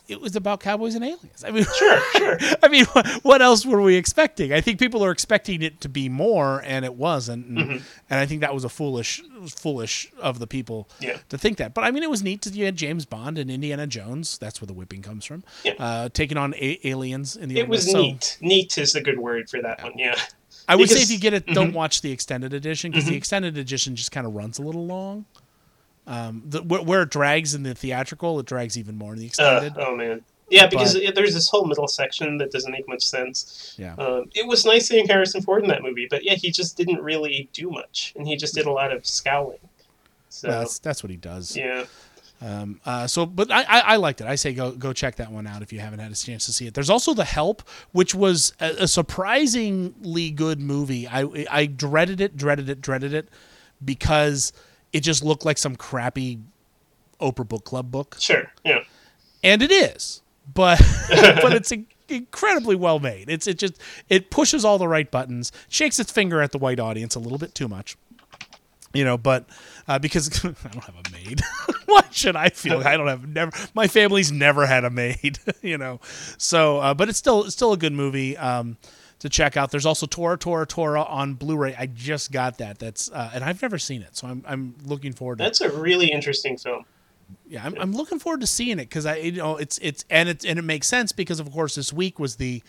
it was about cowboys and aliens. I mean, sure. I mean, what else were we expecting? I think people are expecting it to be more, and it wasn't. And I think that was foolish of the people to think that. But I mean, it was neat. You had James Bond and Indiana Jones. That's where the whipping comes from. Taking on aliens in the. It was neat. Neat is a good word for that one. Yeah. I would say if you get it, don't watch the extended edition because the extended edition just kind of runs a little long. Where it drags in the theatrical, it drags even more in the extended. Oh man, yeah, because there's this whole middle section that doesn't make much sense. Yeah, it was nice seeing Harrison Ford in that movie, but yeah, he just didn't really do much, and he just did a lot of scowling. So that's what he does. Yeah. But I liked it. I say go check that one out if you haven't had a chance to see it. There's also The Help, which was a surprisingly good movie. I dreaded it because it just looked like some crappy Oprah Book Club book. Sure, yeah. And it is, but it's incredibly well made. It pushes all the right buttons, shakes its finger at the white audience a little bit too much. But because I don't have a maid, why should I feel? I don't have my family's never had a maid, So, but it's still a good movie to check out. There's also Tora on Blu-ray. I just got that. That's and I've never seen it, so I'm looking forward to. That's a really interesting film. Yeah, I'm looking forward to seeing it because it makes sense because of course this week was the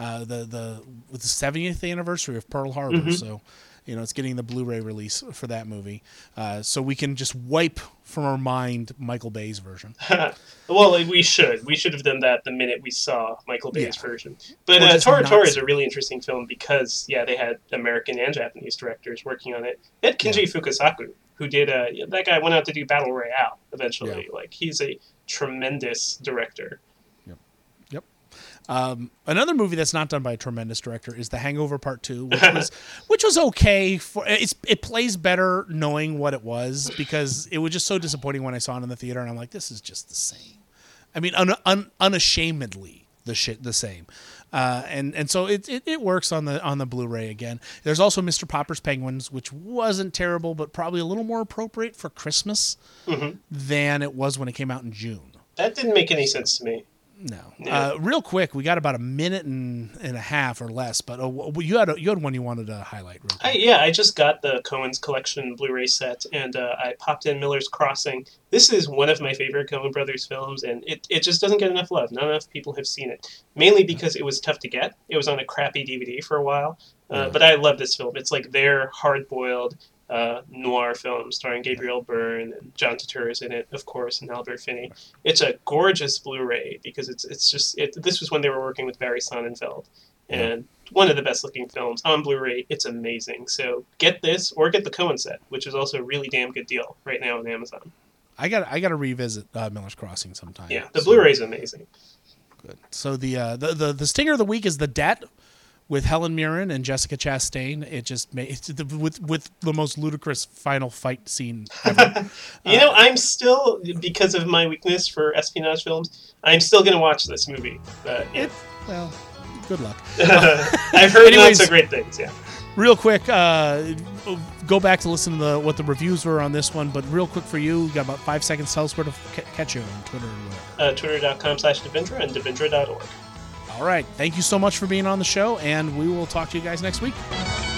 70th anniversary of Pearl Harbor, so. It's getting the Blu-ray release for that movie, so we can just wipe from our mind Michael Bay's version. Well, we should have done that the minute we saw Michael Bay's version. But Tora is a really interesting film because they had American and Japanese directors working on it. They had Kinji Fukasaku, who did that guy went out to do Battle Royale eventually. Yeah. Like he's a tremendous director. Another movie that's not done by a tremendous director is The Hangover Part 2, which was okay. It plays better knowing what it was because it was just so disappointing when I saw it in the theater, and I'm like, this is just the same. I mean, unashamedly the same. And so it works on the Blu-ray again. There's also Mr. Popper's Penguins, which wasn't terrible, but probably a little more appropriate for Christmas than it was when it came out in June. That didn't make any sense to me. No. Real quick, we got about a minute and a half or less, but you had one you wanted to highlight. Real quick. I just got the Coen's collection Blu-ray set, and I popped in Miller's Crossing. This is one of my favorite Coen Brothers films, and it just doesn't get enough love. Not enough people have seen it, mainly because it was tough to get. It was on a crappy DVD for a while, but I love this film. It's like their hard-boiled noir film starring Gabriel Byrne and John Turturro is in it, of course, and Albert Finney. It's a gorgeous Blu-ray because this was when they were working with Barry Sonnenfeld, and one of the best looking films on Blu-ray. It's amazing. So get this or get the Coen set, which is also a really damn good deal right now on Amazon. I got to revisit Miller's Crossing sometime. Yeah, the Blu-ray is amazing. Good. So the stinger of the week is The Debt, with Helen Mirren and Jessica Chastain. It just with the most ludicrous final fight scene ever. I'm still, because of my weakness for espionage films, I'm still going to watch this movie. Well, good luck. I've heard lots of great things, yeah. Real quick, go back to listen to what the reviews were on this one, but real quick for you, got about 5 seconds. Tell us where to catch you on Twitter or whatever. Twitter.com/Devindra and Devindra.org. All right. Thank you so much for being on the show, and we will talk to you guys next week.